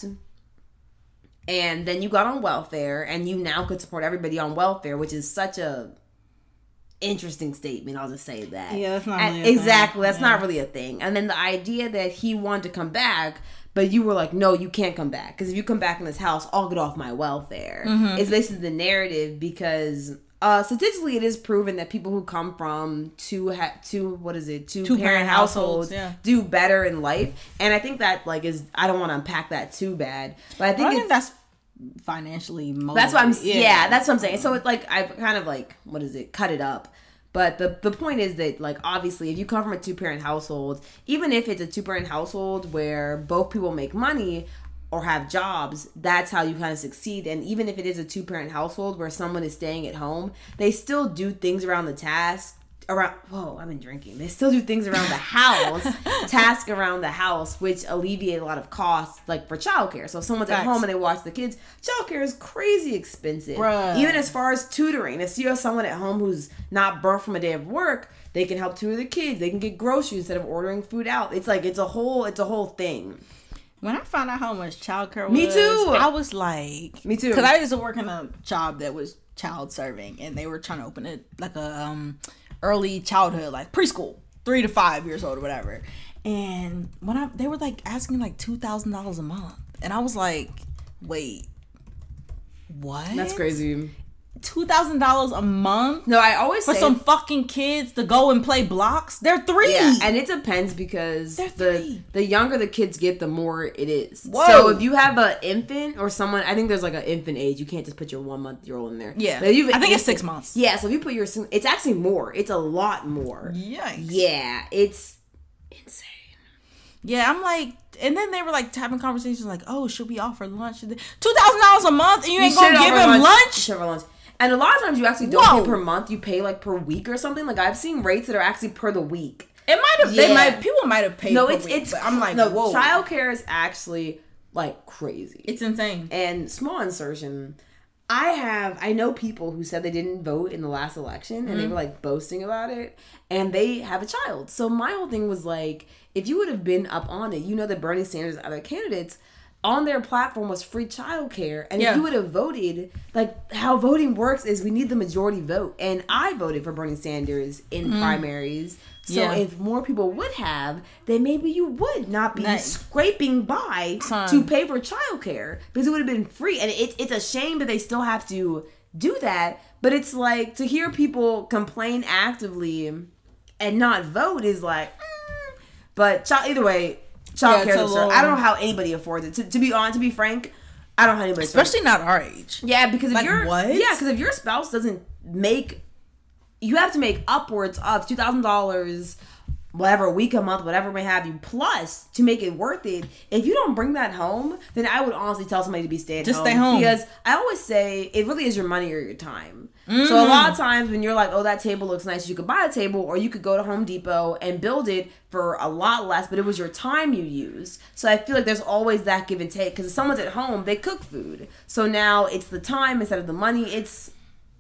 And then you got on welfare, and you now could support everybody on welfare, which is such a interesting statement. I'll just say that. Yeah, that's not and really a exactly. thing. That's Yeah. not really a thing. And then the idea that he wanted to come back, but you were like, no, you can't come back because if you come back in this house, I'll get off my welfare. Mm-hmm. It's basically the narrative because uh, statistically, it is proven that people who come from two ha- two what is it two, Two parent, parent households, households, yeah. do better in life. And I think that like is I don't want to unpack that too bad, but I think I it's, think that's financially motivated. that's what I'm yeah. yeah that's what I'm saying. So it's like I've kind of like what is it cut it up. But the the point is that, like, obviously, if you come from a two-parent household, even if it's a two-parent household where both people make money or have jobs, that's how you kind of succeed. And even if it is a two-parent household where someone is staying at home, they still do things around the task. Around whoa, I've been drinking. They still do things around the house, task around the house, which alleviate a lot of costs, like for childcare. So if someone's Facts. at home and they watch the kids, childcare is crazy expensive. Bruh. Even as far as tutoring, if you have someone at home who's not burnt from a day of work, they can help tutor the kids. They can get groceries instead of ordering food out. It's like it's a whole it's a whole thing. When I found out how much childcare was, Me too. I was like, Me too. Because I used to work in a job that was child serving, and they were trying to open it like a um. early childhood, like preschool, three to five years old or whatever. And when I, they were like asking like two thousand dollars a month, and I was like, wait, what? That's crazy. Two thousand dollars a month? No, I always for say some fucking kids to go and play blocks. They're three. Yeah, and it depends because They're the three. the younger the kids get, the more it is. Whoa. So if you have an infant or someone, I think there's like an infant age. You can't just put your one month year old in there. Yeah, But if you have I an think it's infant- six months. Yeah, so if you put your, it's actually more. It's a lot more. Yikes. Yeah, it's insane. Yeah, I'm like, and then they were like having conversations like, oh, should we offer lunch? Two thousand dollars a month, and you ain't You gonna should give offer him lunch. lunch? You should offer lunch. And a lot of times you actually don't Whoa. pay per month. You pay like per week or something. Like I've seen rates that are actually per the week. It might have. They Yeah. might. People might have paid. No, per it's week, it's. but I'm like, no, whoa, childcare is actually like crazy. it's insane. And small insertion, I have I know people who said they didn't vote in the last election and Mm-hmm. they were like boasting about it, and they have a child. So my whole thing was like, if you would have been up on it, you know that Bernie Sanders and other candidates on their platform was free childcare, and Yeah. if you would have voted, like how voting works is we need the majority vote, and I voted for Bernie Sanders in primaries. So Yeah. if more people would have, then maybe you would not be Nice. scraping by Son. to pay for childcare because it would have been free. And it's it's a shame that they still have to do that. But it's like to hear people complain actively and not vote is like, mm. But child, either way, childcare. Yeah, it's a is absurd. little- I don't know how anybody affords it. To, to be honest, to be frank, I don't know how anybody. affords Especially not our age. it. Yeah, because if Like, your what? yeah, because if your spouse doesn't make, you have to make upwards of two thousand dollars. Whatever, a week, a month, whatever may have you, plus to make it worth it. If you don't bring that home, then I would honestly tell somebody to be stay at Just home. stay home. Because I always say it really is your money or your time. Mm-hmm. So a lot of times when you're like, oh, that table looks nice, you could buy a table, or you could go to Home Depot and build it for a lot less, but it was your time you used. So I feel like there's always that give and take. Because if someone's at home, they cook food. So now it's the time instead of the money. It's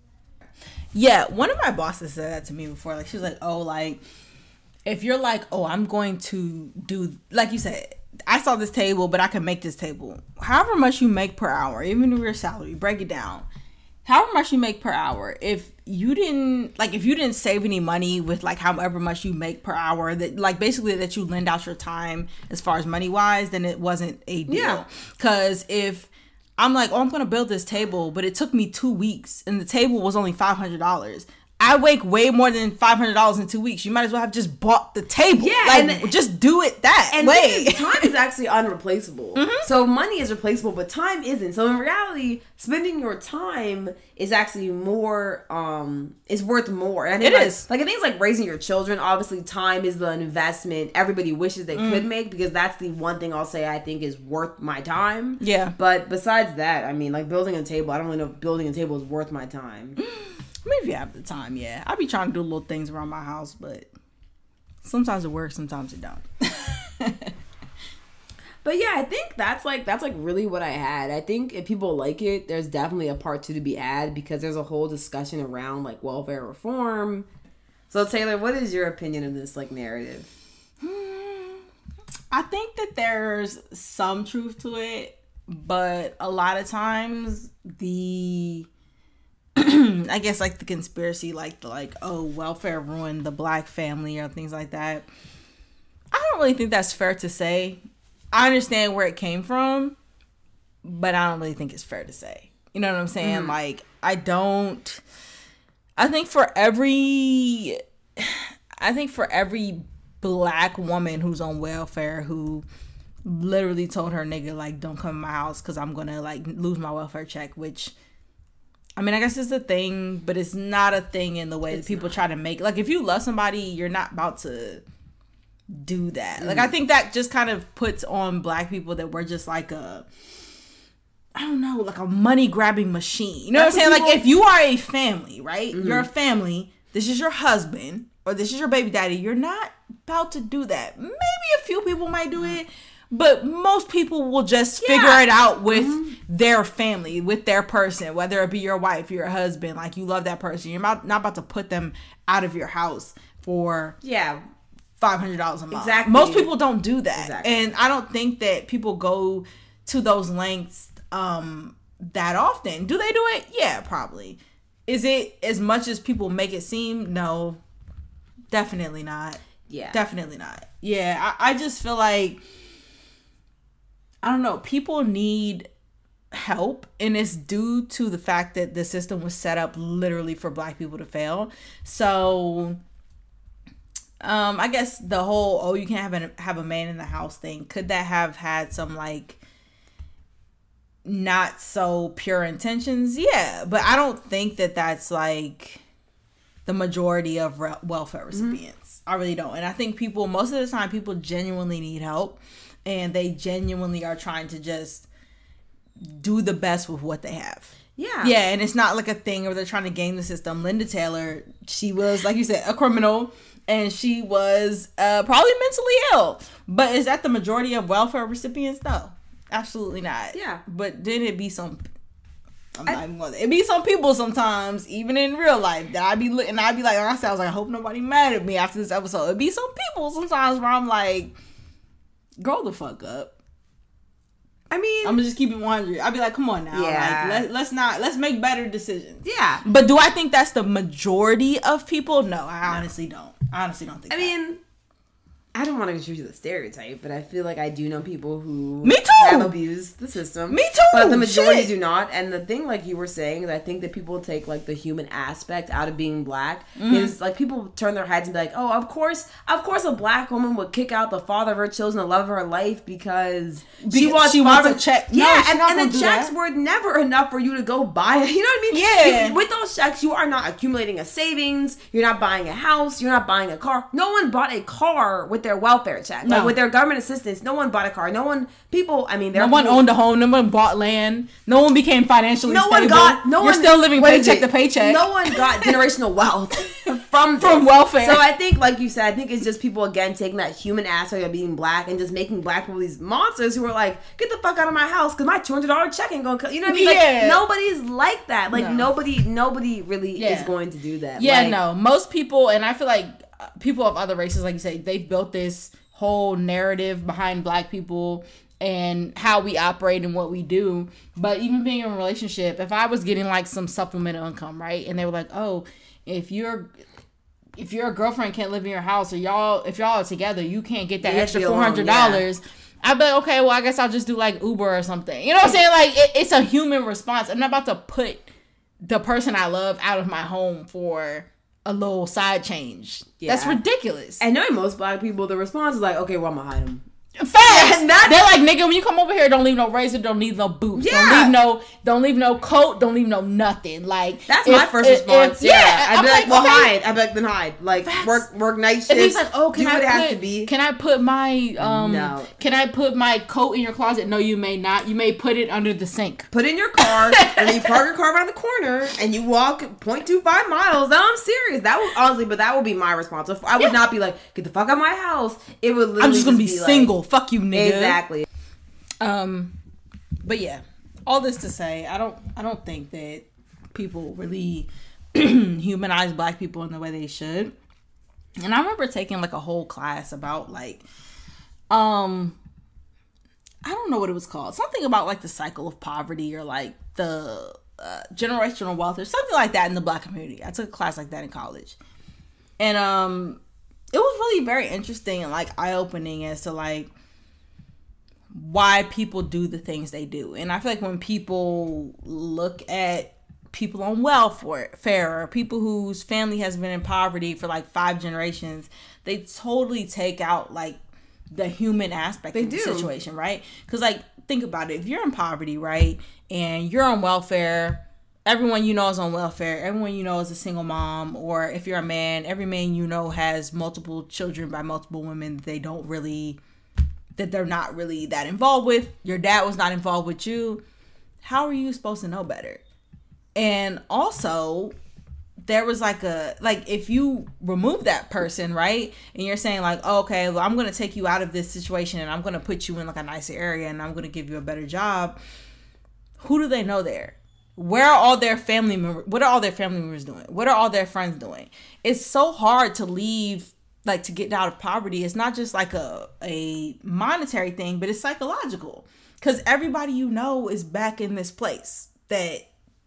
Yeah, one of my bosses said that to me before. Like, she was like, oh, like, if you're like, oh, I'm going to do, like you said, I saw this table, but I can make this table. However much you make per hour, even if your salary, break it down. However much you make per hour, if you didn't, like, if you didn't save any money with, like, however much you make per hour, that, like, basically that you lend out your time as far as money-wise, then it wasn't a deal. Yeah. Because if I'm like, oh, I'm going to build this table, but it took me two weeks, and the table was only five hundred dollars. I make way more than five hundred dollars in two weeks. You might as well have just bought the table. Yeah, like, and- just do it that And way. thing is, time is actually unreplaceable. So money is replaceable, but time isn't. So in reality, spending your time is actually more, um, is worth more. And I think It like, is. Like, I think it's like raising your children. Obviously, time is the investment everybody wishes they could make, because that's the one thing I'll say I think is worth my time. Yeah. But besides that, I mean, like building a table, I don't really know if building a table is worth my time. I mean, if you have the time, yeah. I be trying to do little things around my house, but sometimes it works, sometimes it don't. But yeah, I think that's like that's like really what I had. I think if people like it, there's definitely a part two to be added, because there's a whole discussion around like welfare reform. So Taylor, what is your opinion of this like narrative? I think that there's some truth to it, but a lot of times the I guess like the conspiracy, like the like oh welfare ruined the black family or things like that. I don't really think that's fair to say. I understand where it came from, but I don't really think it's fair to say. You know what I'm saying? Mm. Like I don't. I think for every, I think for every black woman who's on welfare who literally told her nigga like don't come to my house because I'm gonna like lose my welfare check, which I mean I guess it's a thing, but it's not a thing in the way it's that people not. try to make. Like if you love somebody, you're not about to do that. Mm. Like I think that just kind of puts on black people that we're just like a, I don't know, like a money grabbing machine. You know That's what I'm saying? People... Like if you are a family, right? Mm-hmm. You're a family. This is your husband or this is your baby daddy. You're not about to do that. Maybe a few people might do it, but most people will just yeah. figure it out with mm-hmm. their family, with their person, whether it be your wife, your husband. Like you love that person. You're not, not about to put them out of your house for yeah. five hundred dollars a month. Exactly. Most people don't do that. Exactly. And I don't think that people go to those lengths um, that often. Do they do it? Yeah, probably. Is it as much as people make it seem? No. Definitely not. Yeah. Definitely not. Yeah, I, I just feel like, I don't know, people need help, and it's due to the fact that the system was set up literally for black people to fail. So um I guess the whole oh you can't have a have a man in the house thing, could that have had some like not so pure intentions? Yeah, but I don't think that that's like the majority of re- welfare recipients. Mm-hmm. I really don't. And I think people, most of the time, people genuinely need help, and they genuinely are trying to just do the best with what they have. Yeah. Yeah, and it's not like a thing where they're trying to game the system. Linda Taylor, she was, like you said, a criminal, and she was uh, probably mentally ill. But is that the majority of welfare recipients? No, absolutely not. Yeah. But then it'd be some, I'm not I, even gonna, it'd be some people sometimes, even in real life, that I'd be looking, I'd be like, like I said, I was like, I hope nobody mad at me after this episode. It'd be some people sometimes where I'm like, grow the fuck up. I mean, I'm gonna just keep it one hundred. I'll be like, come on now. Yeah. Like, let, let's not, let's make better decisions. Yeah. But do I think that's the majority of people? No, I no. honestly don't. I honestly don't think I that. mean, I don't want to contribute to the stereotype, but I feel like I do know people who Me too. have abused the system. Me too. But the majority Shit. do not. And the thing, like you were saying, is I think that people take like the human aspect out of being black. Mm-hmm. Is like people turn their heads and be like, oh, of course, of course, a black woman would kick out the father of her children, the love of her life, because she wants she wants a check. Yeah, no, and, and the checks that. were never enough for you to go buy it. You know what I mean? Yeah. You, with those checks, you are not accumulating a savings. You're not buying a house. You're not buying a car. No one bought a car with their welfare check. No. Like with their government assistance, no one bought a car. No one, people, I mean, no one people, owned a home. No one bought land. No one became financially no stable. One got, no You're one, still living paycheck to paycheck. No one got generational wealth from from welfare. So I think, like you said, I think it's just people, again, taking that human aspect of being black and just making black people these monsters who are like, get the fuck out of my house because my two hundred dollars check ain't going to, you know what I mean? Like, yeah. nobody's like that. Like, no. nobody, nobody really yeah. is going to do that. Yeah, like, no. Most people, and I feel like people of other races, like you say, they've built this whole narrative behind black people and how we operate and what we do. But even being in a relationship, if I was getting like some supplemental income, right, and they were like, oh, if you're if your girlfriend can't live in your house, or y'all if y'all are together, you can't get that you extra four hundred dollars. Yeah. I'd be like, okay, well, I guess I'll just do like Uber or something. You know what I'm saying? Like it, it's a human response. I'm not about to put the person I love out of my home for a little side change. Yeah. That's ridiculous. And knowing most black people, the response is like, okay, well, I'm gonna hide them. Facts. Yeah, they're like, nigga, when you come over here, don't leave no razor, don't leave no boots, yeah. don't leave no, don't leave no coat, don't leave no nothing. Like that's if, my first if, response. If, yeah, yeah. I'd be I'm like, well, okay. hide. I'd be like, then hide. Like Facts. work, work night shifts. And he's like, oh, can do I what put, it has to be? Can I put my um? No. Can I put my coat in your closet? No, you may not. You may put it under the sink. Put it in your car, and then you park your car around the corner, and you walk zero point two five miles. Now I'm serious. That would honestly, but that would be my response. If I would yeah. not be like, get the fuck out of my house. It would. Literally I'm just gonna be, be single. Like, fuck you, nigga. Exactly. Um, but yeah, all this to say, I don't, I don't think that people really humanize black people in the way they should. And I remember taking like a whole class about like, um, I don't know what it was called. Something about like the cycle of poverty or like the uh, generational wealth or something like that in the Black community. I took a class like that in college, and um, it was really very interesting and like eye opening as to like why people do the things they do. And I feel like when people look at people on welfare or people whose family has been in poverty for like five generations, they totally take out like the human aspect they of the do. situation, right? Because like think about it, if you're in poverty, right, and you're on welfare, everyone you know is on welfare, everyone you know is a single mom, or if you're a man, every man you know has multiple children by multiple women that they don't really that they're not really that involved with. Your dad was not involved with you. How are you supposed to know better? And also, there was like a, like if you remove that person, right? And you're saying like, oh, okay, well, I'm going to take you out of this situation and I'm going to put you in like a nicer area and I'm going to give you a better job. Who do they know there? Where are all their family members? What are all their family members doing? What are all their friends doing? It's so hard to leave, like to get out of poverty. It's not just like a, a monetary thing, but it's psychological. Because everybody you know is back in this place that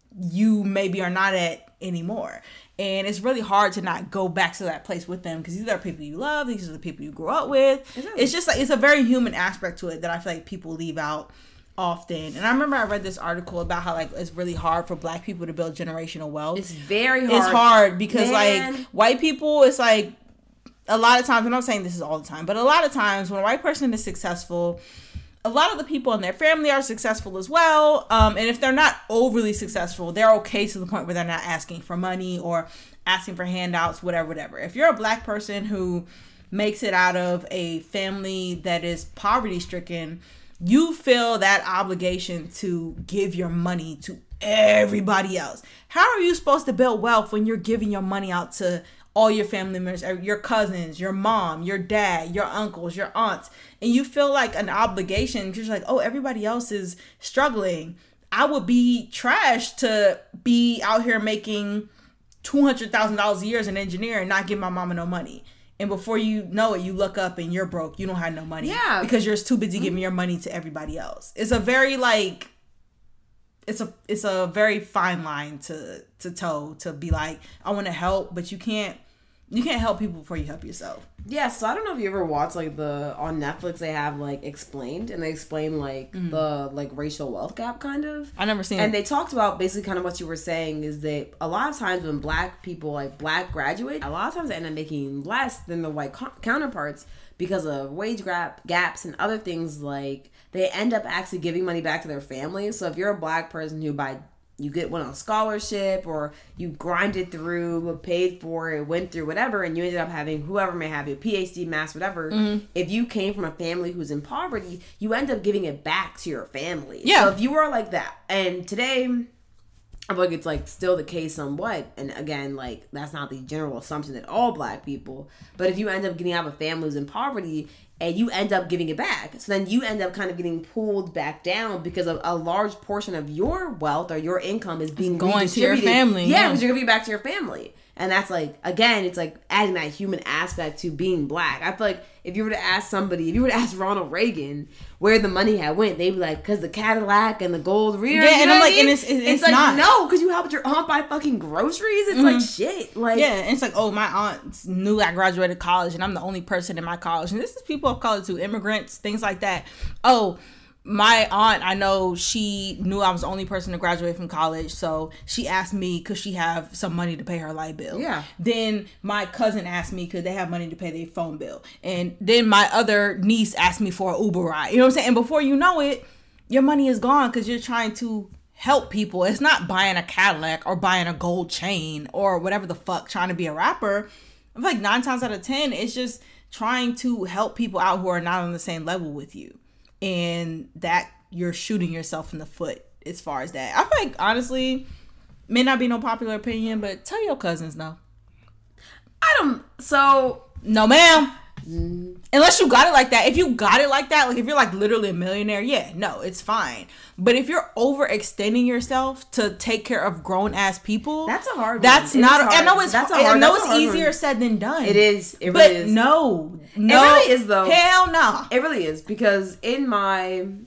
you maybe are not at anymore. And it's really hard to not go back to that place with them because these are the people you love. These are the people you grew up with. Exactly. It's just like, it's a very human aspect to it that I feel like people leave out often. And I remember I read this article about how like it's really hard for Black people to build generational wealth. It's very hard. It's hard because Man. like white people, it's like a lot of times, and I'm saying this is all the time, but a lot of times when a white person is successful, a lot of the people in their family are successful as well. Um, and if they're not overly successful, they're okay to the point where they're not asking for money or asking for handouts, whatever, whatever. If you're a Black person who makes it out of a family that is poverty stricken, you feel that obligation to give your money to everybody else. How are you supposed to build wealth when you're giving your money out to all your family members, your cousins, your mom, your dad, your uncles, your aunts, and you feel like an obligation because you're like, oh, everybody else is struggling. I would be trash to be out here making two hundred thousand dollars a year as an engineer and not give my mama no money. And before you know it, you look up and you're broke. You don't have no money. Yeah. Because you're too busy giving your money to everybody else. It's a very like, it's a it's a very fine line to to toe to be like, I want to help, but you can't you can't help people before you help yourself. Yeah, so I don't know if you ever watched like the on Netflix they have like Explained, and they explain like mm-hmm. the like racial wealth gap kind of. I never seen and it. And they talked about basically kind of what you were saying is that a lot of times when Black people like Black graduate, a lot of times they end up making less than their white co- counterparts because of wage gap gaps and other things. Like they end up actually giving money back to their families. So if you're a Black person who by you get one on scholarship or you grinded through, paid for it, went through whatever, and you ended up having whoever may have your P H D, mass, whatever. Mm-hmm. If you came from a family who's in poverty, you end up giving it back to your family. Yeah. So if you are like that, and today, I feel like it's like still the case somewhat, and again, like that's not the general assumption that all Black people, but if you end up getting out of a family who's in poverty, and you end up giving it back. So then you end up kind of getting pulled back down because of a large portion of your wealth or your income is being going to your family. Yeah, yeah, because you're giving it back to your family. And that's like, again, it's like adding that human aspect to being Black. I feel like if you were to ask somebody, if you were to ask Ronald Reagan where the money had went, they'd be like, because the Cadillac and the gold rear. Yeah, you and know I'm like, I mean? and it's, it's, it's, it's like, not. no, because you helped your aunt buy fucking groceries. It's mm-hmm. like shit. Like, yeah, and it's like, oh, my aunt knew I graduated college and I'm the only person in my college. And this is people of color too, immigrants, things like that. Oh, my aunt, I know she knew I was the only person to graduate from college, so she asked me could she have some money to pay her light bill. Yeah. Then my cousin asked me could they have money to pay their phone bill. And then my other niece asked me for an Uber ride. You know what I'm saying? And before you know it, your money is gone because you're trying to help people. It's not buying a Cadillac or buying a gold chain or whatever the fuck, trying to be a rapper. I'm like nine times out of ten, it's just trying to help people out who are not on the same level with you. And that you're shooting yourself in the foot as far as that. I feel like, honestly, may not be no popular opinion, but tell your cousins no. I don't, so. No, ma'am. Mm. Unless you got it like that. If you got it like that, like if you're like literally a millionaire, yeah, no, it's fine. But if you're overextending yourself to take care of grown ass people, that's a hard. That's one. not. Hard. I know it's. That's hard. a hard, I know that's it's easier one. said than done. It is. It but really is. no, no, it really is though. Hell no. It really is because in my,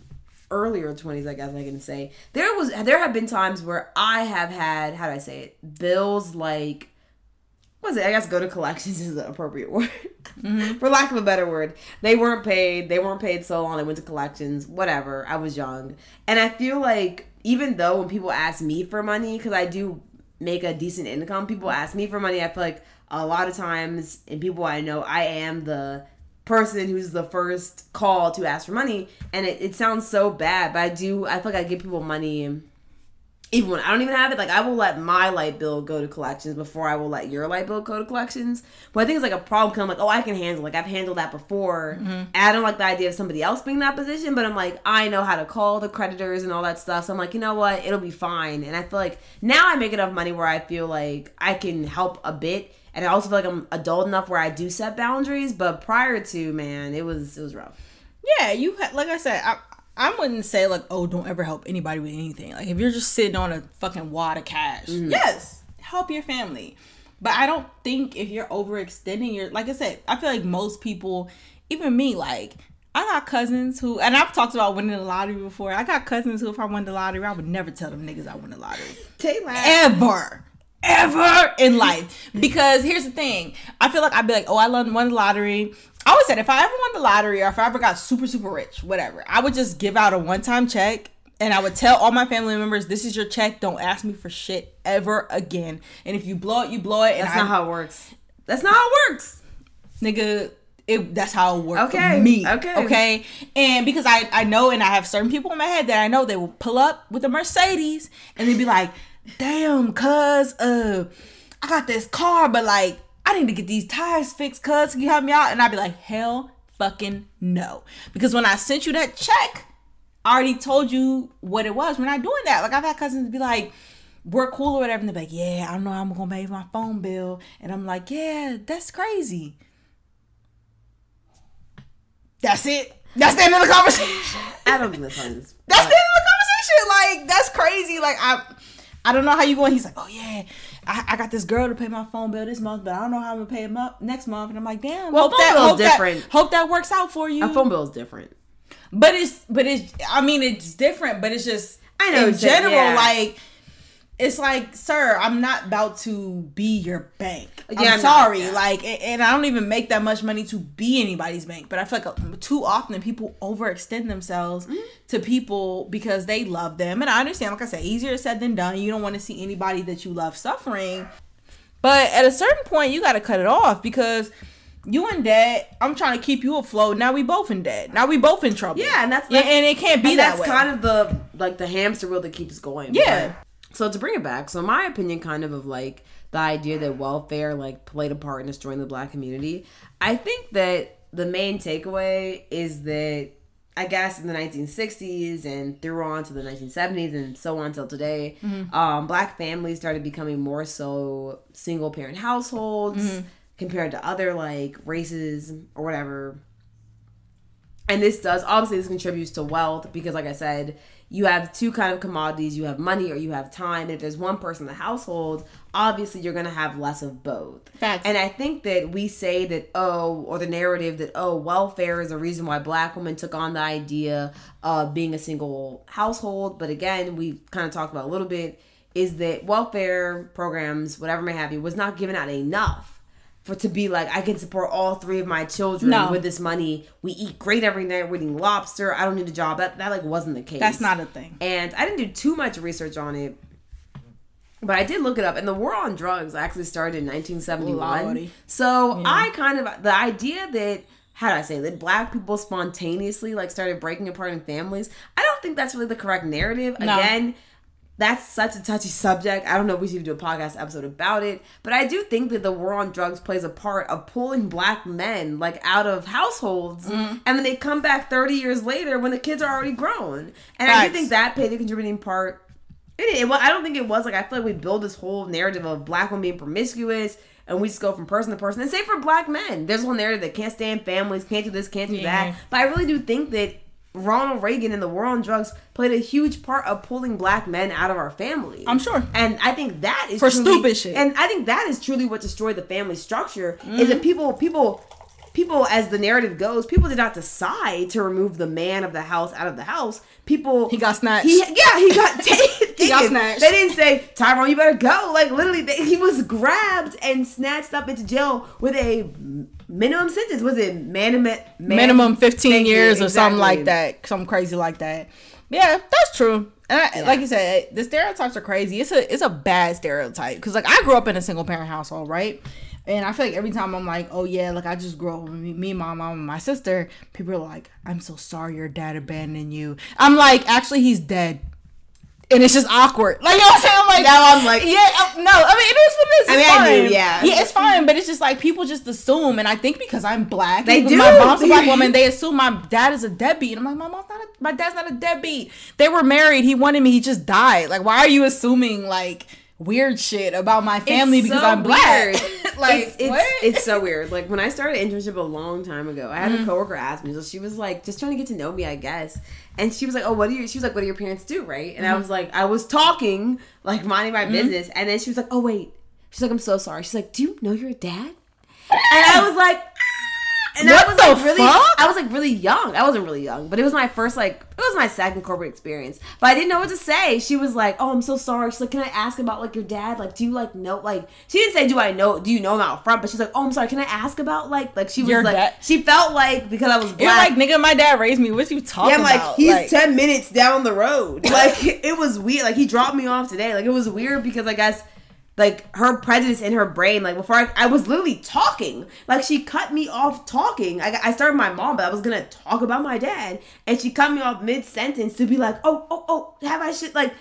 earlier twenties, I guess I can say, there was there have been times where I have had, how do I say it, bills like, what is it? I guess go to collections is the appropriate word. Mm-hmm. For lack of a better word. They weren't paid. They weren't paid so long. They went to collections. Whatever. I was young. And I feel like even though when people ask me for money, because I do make a decent income, people ask me for money, I feel like a lot of times, and people I know, I am the person who's the first call to ask for money. And it, it sounds so bad, but I do, I feel like I give people money even when I don't even have it. Like, I will let my light bill go to collections before I will let your light bill go to collections. But I think it's like a problem because I'm like, oh, I can handle it. Like, I've handled that before. Mm-hmm. And I don't like the idea of somebody else being in that position, but I'm like, I know how to call the creditors and all that stuff. So I'm like, you know what? It'll be fine. And I feel like now I make enough money where I feel like I can help a bit. And I also feel like I'm adult enough where I do set boundaries. But prior to, man, it was it was rough. Yeah, you ha- like I said, I, I wouldn't say like, oh, don't ever help anybody with anything. Like, if you're just sitting on a fucking wad of cash, mm-hmm. yes, help your family. But I don't think if you're overextending your, like I said, I feel like most people, even me, like, I got cousins who, and I've talked about winning the lottery before. I got cousins who, if I won the lottery, I would never tell them niggas I won the lottery. Taylor. Ever. Ever in life. Because here's the thing. I feel like I'd be like, oh, I won the lottery. I always said if I ever won the lottery or if I ever got super, super rich, whatever, I would just give out a one-time check and I would tell all my family members, this is your check. Don't ask me for shit ever again. And if you blow it, you blow it. And That's not I, how it works. That's not how it works. Nigga, it, that's how it works okay. for me. Okay. Okay. And because I, I know, and I have certain people in my head that I know they will pull up with a Mercedes and they'd be like, damn, cuz, uh, I got this car, but like, I need to get these tires fixed, cuz, can you help me out? And I'd be like, hell fucking no. Because when I sent you that check, I already told you what it was. We're not doing that. Like, I've had cousins be like, we're cool or whatever. And they're like, yeah, I don't know how I'm going to pay my phone bill. And I'm like, yeah, that's crazy. That's it. That's the end of the conversation. I don't think that's how it is. That's the end of the conversation. Like, that's crazy. Like, I... I don't know how you going. He's like, oh yeah, I, I got this girl to pay my phone bill this month, but I don't know how I'm gonna pay him up next month. And I'm like, damn. Well, hope phone that, bill hope is different. That, hope that works out for you. A phone bill is different. But it's, but it's. I mean, it's different. But it's just. I know. In general, yeah. like, it's like, sir, I'm not about to be your bank. Yeah, I'm, I'm sorry. not, yeah. Like, and I don't even make that much money to be anybody's bank. But I feel like too often people overextend themselves mm-hmm. to people because they love them. And I understand, like I said, easier said than done. You don't want to see anybody that you love suffering. But at a certain point, you got to cut it off because you in debt. I'm trying to keep you afloat. Now we both in debt. Now we both in trouble. Yeah, and that's, that's and it can't be and that that's way. kind of the like the hamster wheel that keeps going. Yeah. But, so to bring it back, so my opinion kind of of like the idea that welfare like played a part in destroying the Black community, I think that the main takeaway is that I guess in the nineteen sixties and through on to the nineteen seventies and so on till today, mm-hmm. um, Black families started becoming more so single parent households mm-hmm. compared to other like races or whatever. And this does, obviously this contributes to wealth because like I said, you have two kind of commodities. You have money or you have time. And if there's one person in the household, obviously you're going to have less of both. Facts. And I think that we say that, oh, or the narrative that, oh, welfare is a reason why Black women took on the idea of being a single household. But again, we kind of talked about a little bit, is that welfare programs, whatever may have you, was not given out enough. For to be like, I can support all three of my children no. with this money. We eat great every night. We're eating lobster. I don't need a job. That that like wasn't the case. That's not a thing. And I didn't do too much research on it, but I did look it up. And the war on drugs actually started in nineteen seventy-one. Lordy. So yeah. I kind of the idea that how do I say that Black people spontaneously like started breaking apart in families. I don't think that's really the correct narrative. No. Again. That's such a touchy subject. I don't know if we should do a podcast episode about it. But I do think that the war on drugs plays a part of pulling Black men, like, out of households. Mm. And then they come back thirty years later when the kids are already grown. And Facts. I do think that played a contributing part. It, it, well, I don't think it was. Like, I feel like we build this whole narrative of Black women being promiscuous. And we just go from person to person. And same for Black men. There's a whole narrative that can't stand families, can't do this, can't do yeah. that. But I really do think that Ronald Reagan and the war on drugs played a huge part of pulling Black men out of our family. I'm sure. And I think that is for truly, stupid shit. And I think that is truly what destroyed the family structure. Mm-hmm. Is that people people people, as the narrative goes, people did not decide to remove the man of the house out of the house. People, he got snatched. He, yeah, he got taken. He got snatched. They didn't say, Tyrone, you better go. Like, literally, they, he was grabbed and snatched up into jail with a minimum sentence. Was it man, man, minimum fifteen years you, or exactly. something like that? Something crazy like that. Yeah, that's true. And I, Yeah. like you said, the stereotypes are crazy. It's a it's a bad stereotype because like I grew up in a single parent household, right? And I feel like every time I'm like, oh yeah, like I just grew up with me, me my mom, and my sister. People are like, I'm so sorry your dad abandoned you. I'm like, actually, he's dead. And it's just awkward. Like, you know what I'm saying? I'm like, now I'm like, yeah, uh, no, I mean, it is what it is. It's I mean, fine. I knew, yeah. Yeah, it's fine, but it's just like people just assume, and I think because I'm black, They do. my mom's a black woman, they assume my dad is a deadbeat. And I'm like, my mom's not a, my dad's not a deadbeat. They were married, he wanted me, he just died. Like, why are you assuming, like, weird shit about my family It's because so I'm black? weird. Like, it's, it's, what? it's so weird. Like, when I started internship a long time ago, I had Mm-hmm. a coworker ask me, so she was like, just trying to get to know me, I guess. And she was like, oh, what do you, she was like, what do your parents do, right? And Mm-hmm. I was like, I was talking, like, minding my mm-hmm. business. And then she was like, oh, wait. She's like, I'm so sorry. She's like, do you know your dad? And I was like, and What I was the like really, fuck? I was like really young. I wasn't really young, but it was my first, like, it was my second corporate experience. But I didn't know what to say. She was like, "Oh, I'm so sorry." She's like, "Can I ask about like your dad? Like, do you like know like?" She didn't say, "Do I know? Do you know him out front?" But she's like, "Oh, I'm sorry. Can I ask about like like she was Your like dad? she felt like because I was You're black." like, nigga, my dad raised me. What you talking Yeah, I'm like, about? he's Like, ten minutes down the road. Like, it was weird. Like, he dropped me off today. Like, it was weird because I guess, like, her prejudice in her brain, like, before I, I was literally talking. Like, she cut me off talking. I, I started my mom, but I was going to talk about my dad. And she cut me off mid-sentence to be like, oh, oh, oh, have I shit, like,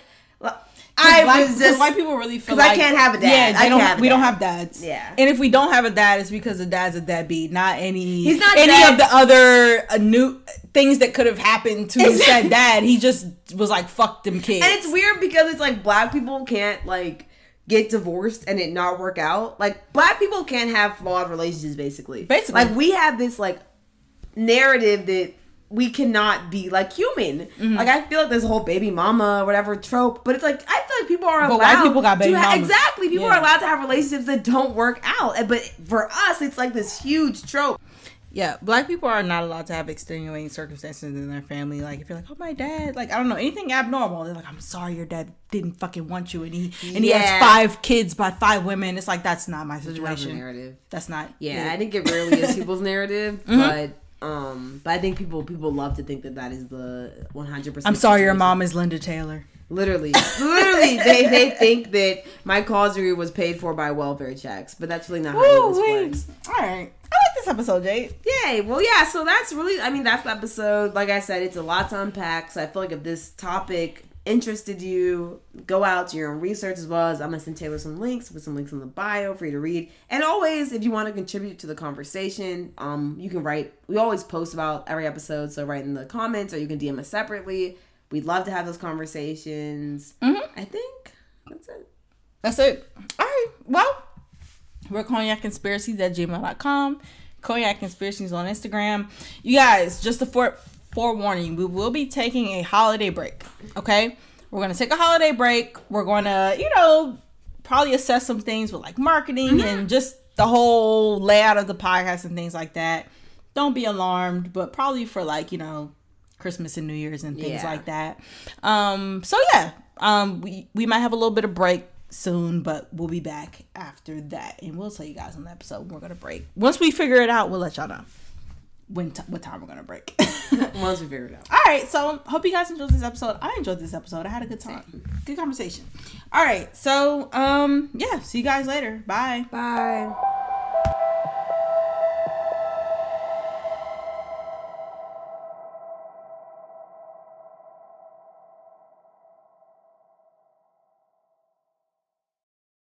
I black, was just, white people really feel because like I can't have a dad. Yeah, I they can't don't. have a we don't dad. have dads. Yeah. And if we don't have a dad, it's because the dad's a deadbeat, not any. He's not any dead. of the other uh, new things that could have happened to said dad. He just was like, fuck them kids. And it's weird because it's like black people can't like get divorced and it not work out. Like, black people can't have flawed relationships, basically. Basically. Like, we have this like narrative that we cannot be like human. Mm-hmm. Like, I feel like there's a whole baby mama or whatever trope, but it's like I feel like people are but allowed white people got baby to ha- mamas. exactly people Yeah. are allowed to have relationships that don't work out. But for us, it's like this huge trope. Yeah, black people are not allowed to have extenuating circumstances in their family. Like, if you're like, oh, my dad, like, I don't know, anything abnormal, they're like, I'm sorry your dad didn't fucking want you, and he and he Yeah. has five kids by five women. It's like, that's not my Not the situation. narrative. That's not. Yeah, I think it rarely is people's narrative, Mm-hmm. but um, but I think people people love to think that that is the one hundred percent. I'm sorry your mom is Linda Taylor. Literally, literally, they, they think that my causery was paid for by welfare checks, but that's really not how Woo, this works. all right. I like this episode, Jade. Yay! Well, yeah. So that's really, I mean, that's the episode. Like I said, it's a lot to unpack. So I feel like if this topic interested you, go out to your own research, as well as I'm gonna send Taylor some links with some links in the bio for you to read. And always, if you want to contribute to the conversation, um, you can write. We always post about every episode, so write in the comments, or you can D M us separately. We'd love to have those conversations. Mm-hmm. I think that's it. That's it. All right. Well, we're Cognac Conspiracies at gmail dot com. Cognac Conspiracies on Instagram. You guys, just a fore- forewarning, we will be taking a holiday break. Okay? We're going to take a holiday break. We're going to, you know, probably assess some things with like marketing mm-hmm. and just the whole layout of the podcast and things like that. Don't be alarmed, but probably for like, you know, Christmas and New Year's and things yeah. like that. Um, so yeah, um, we, we might have a little bit of break soon, but we'll be back after that. And we'll tell you guys on the episode when we're going to break. Once we figure it out, we'll let y'all know when t- what time we're going to break. Once we figure it out. All right. So hope you guys enjoyed this episode. I enjoyed this episode. I had a good time. Good conversation. All right. So, um, yeah, see you guys later. Bye. Bye.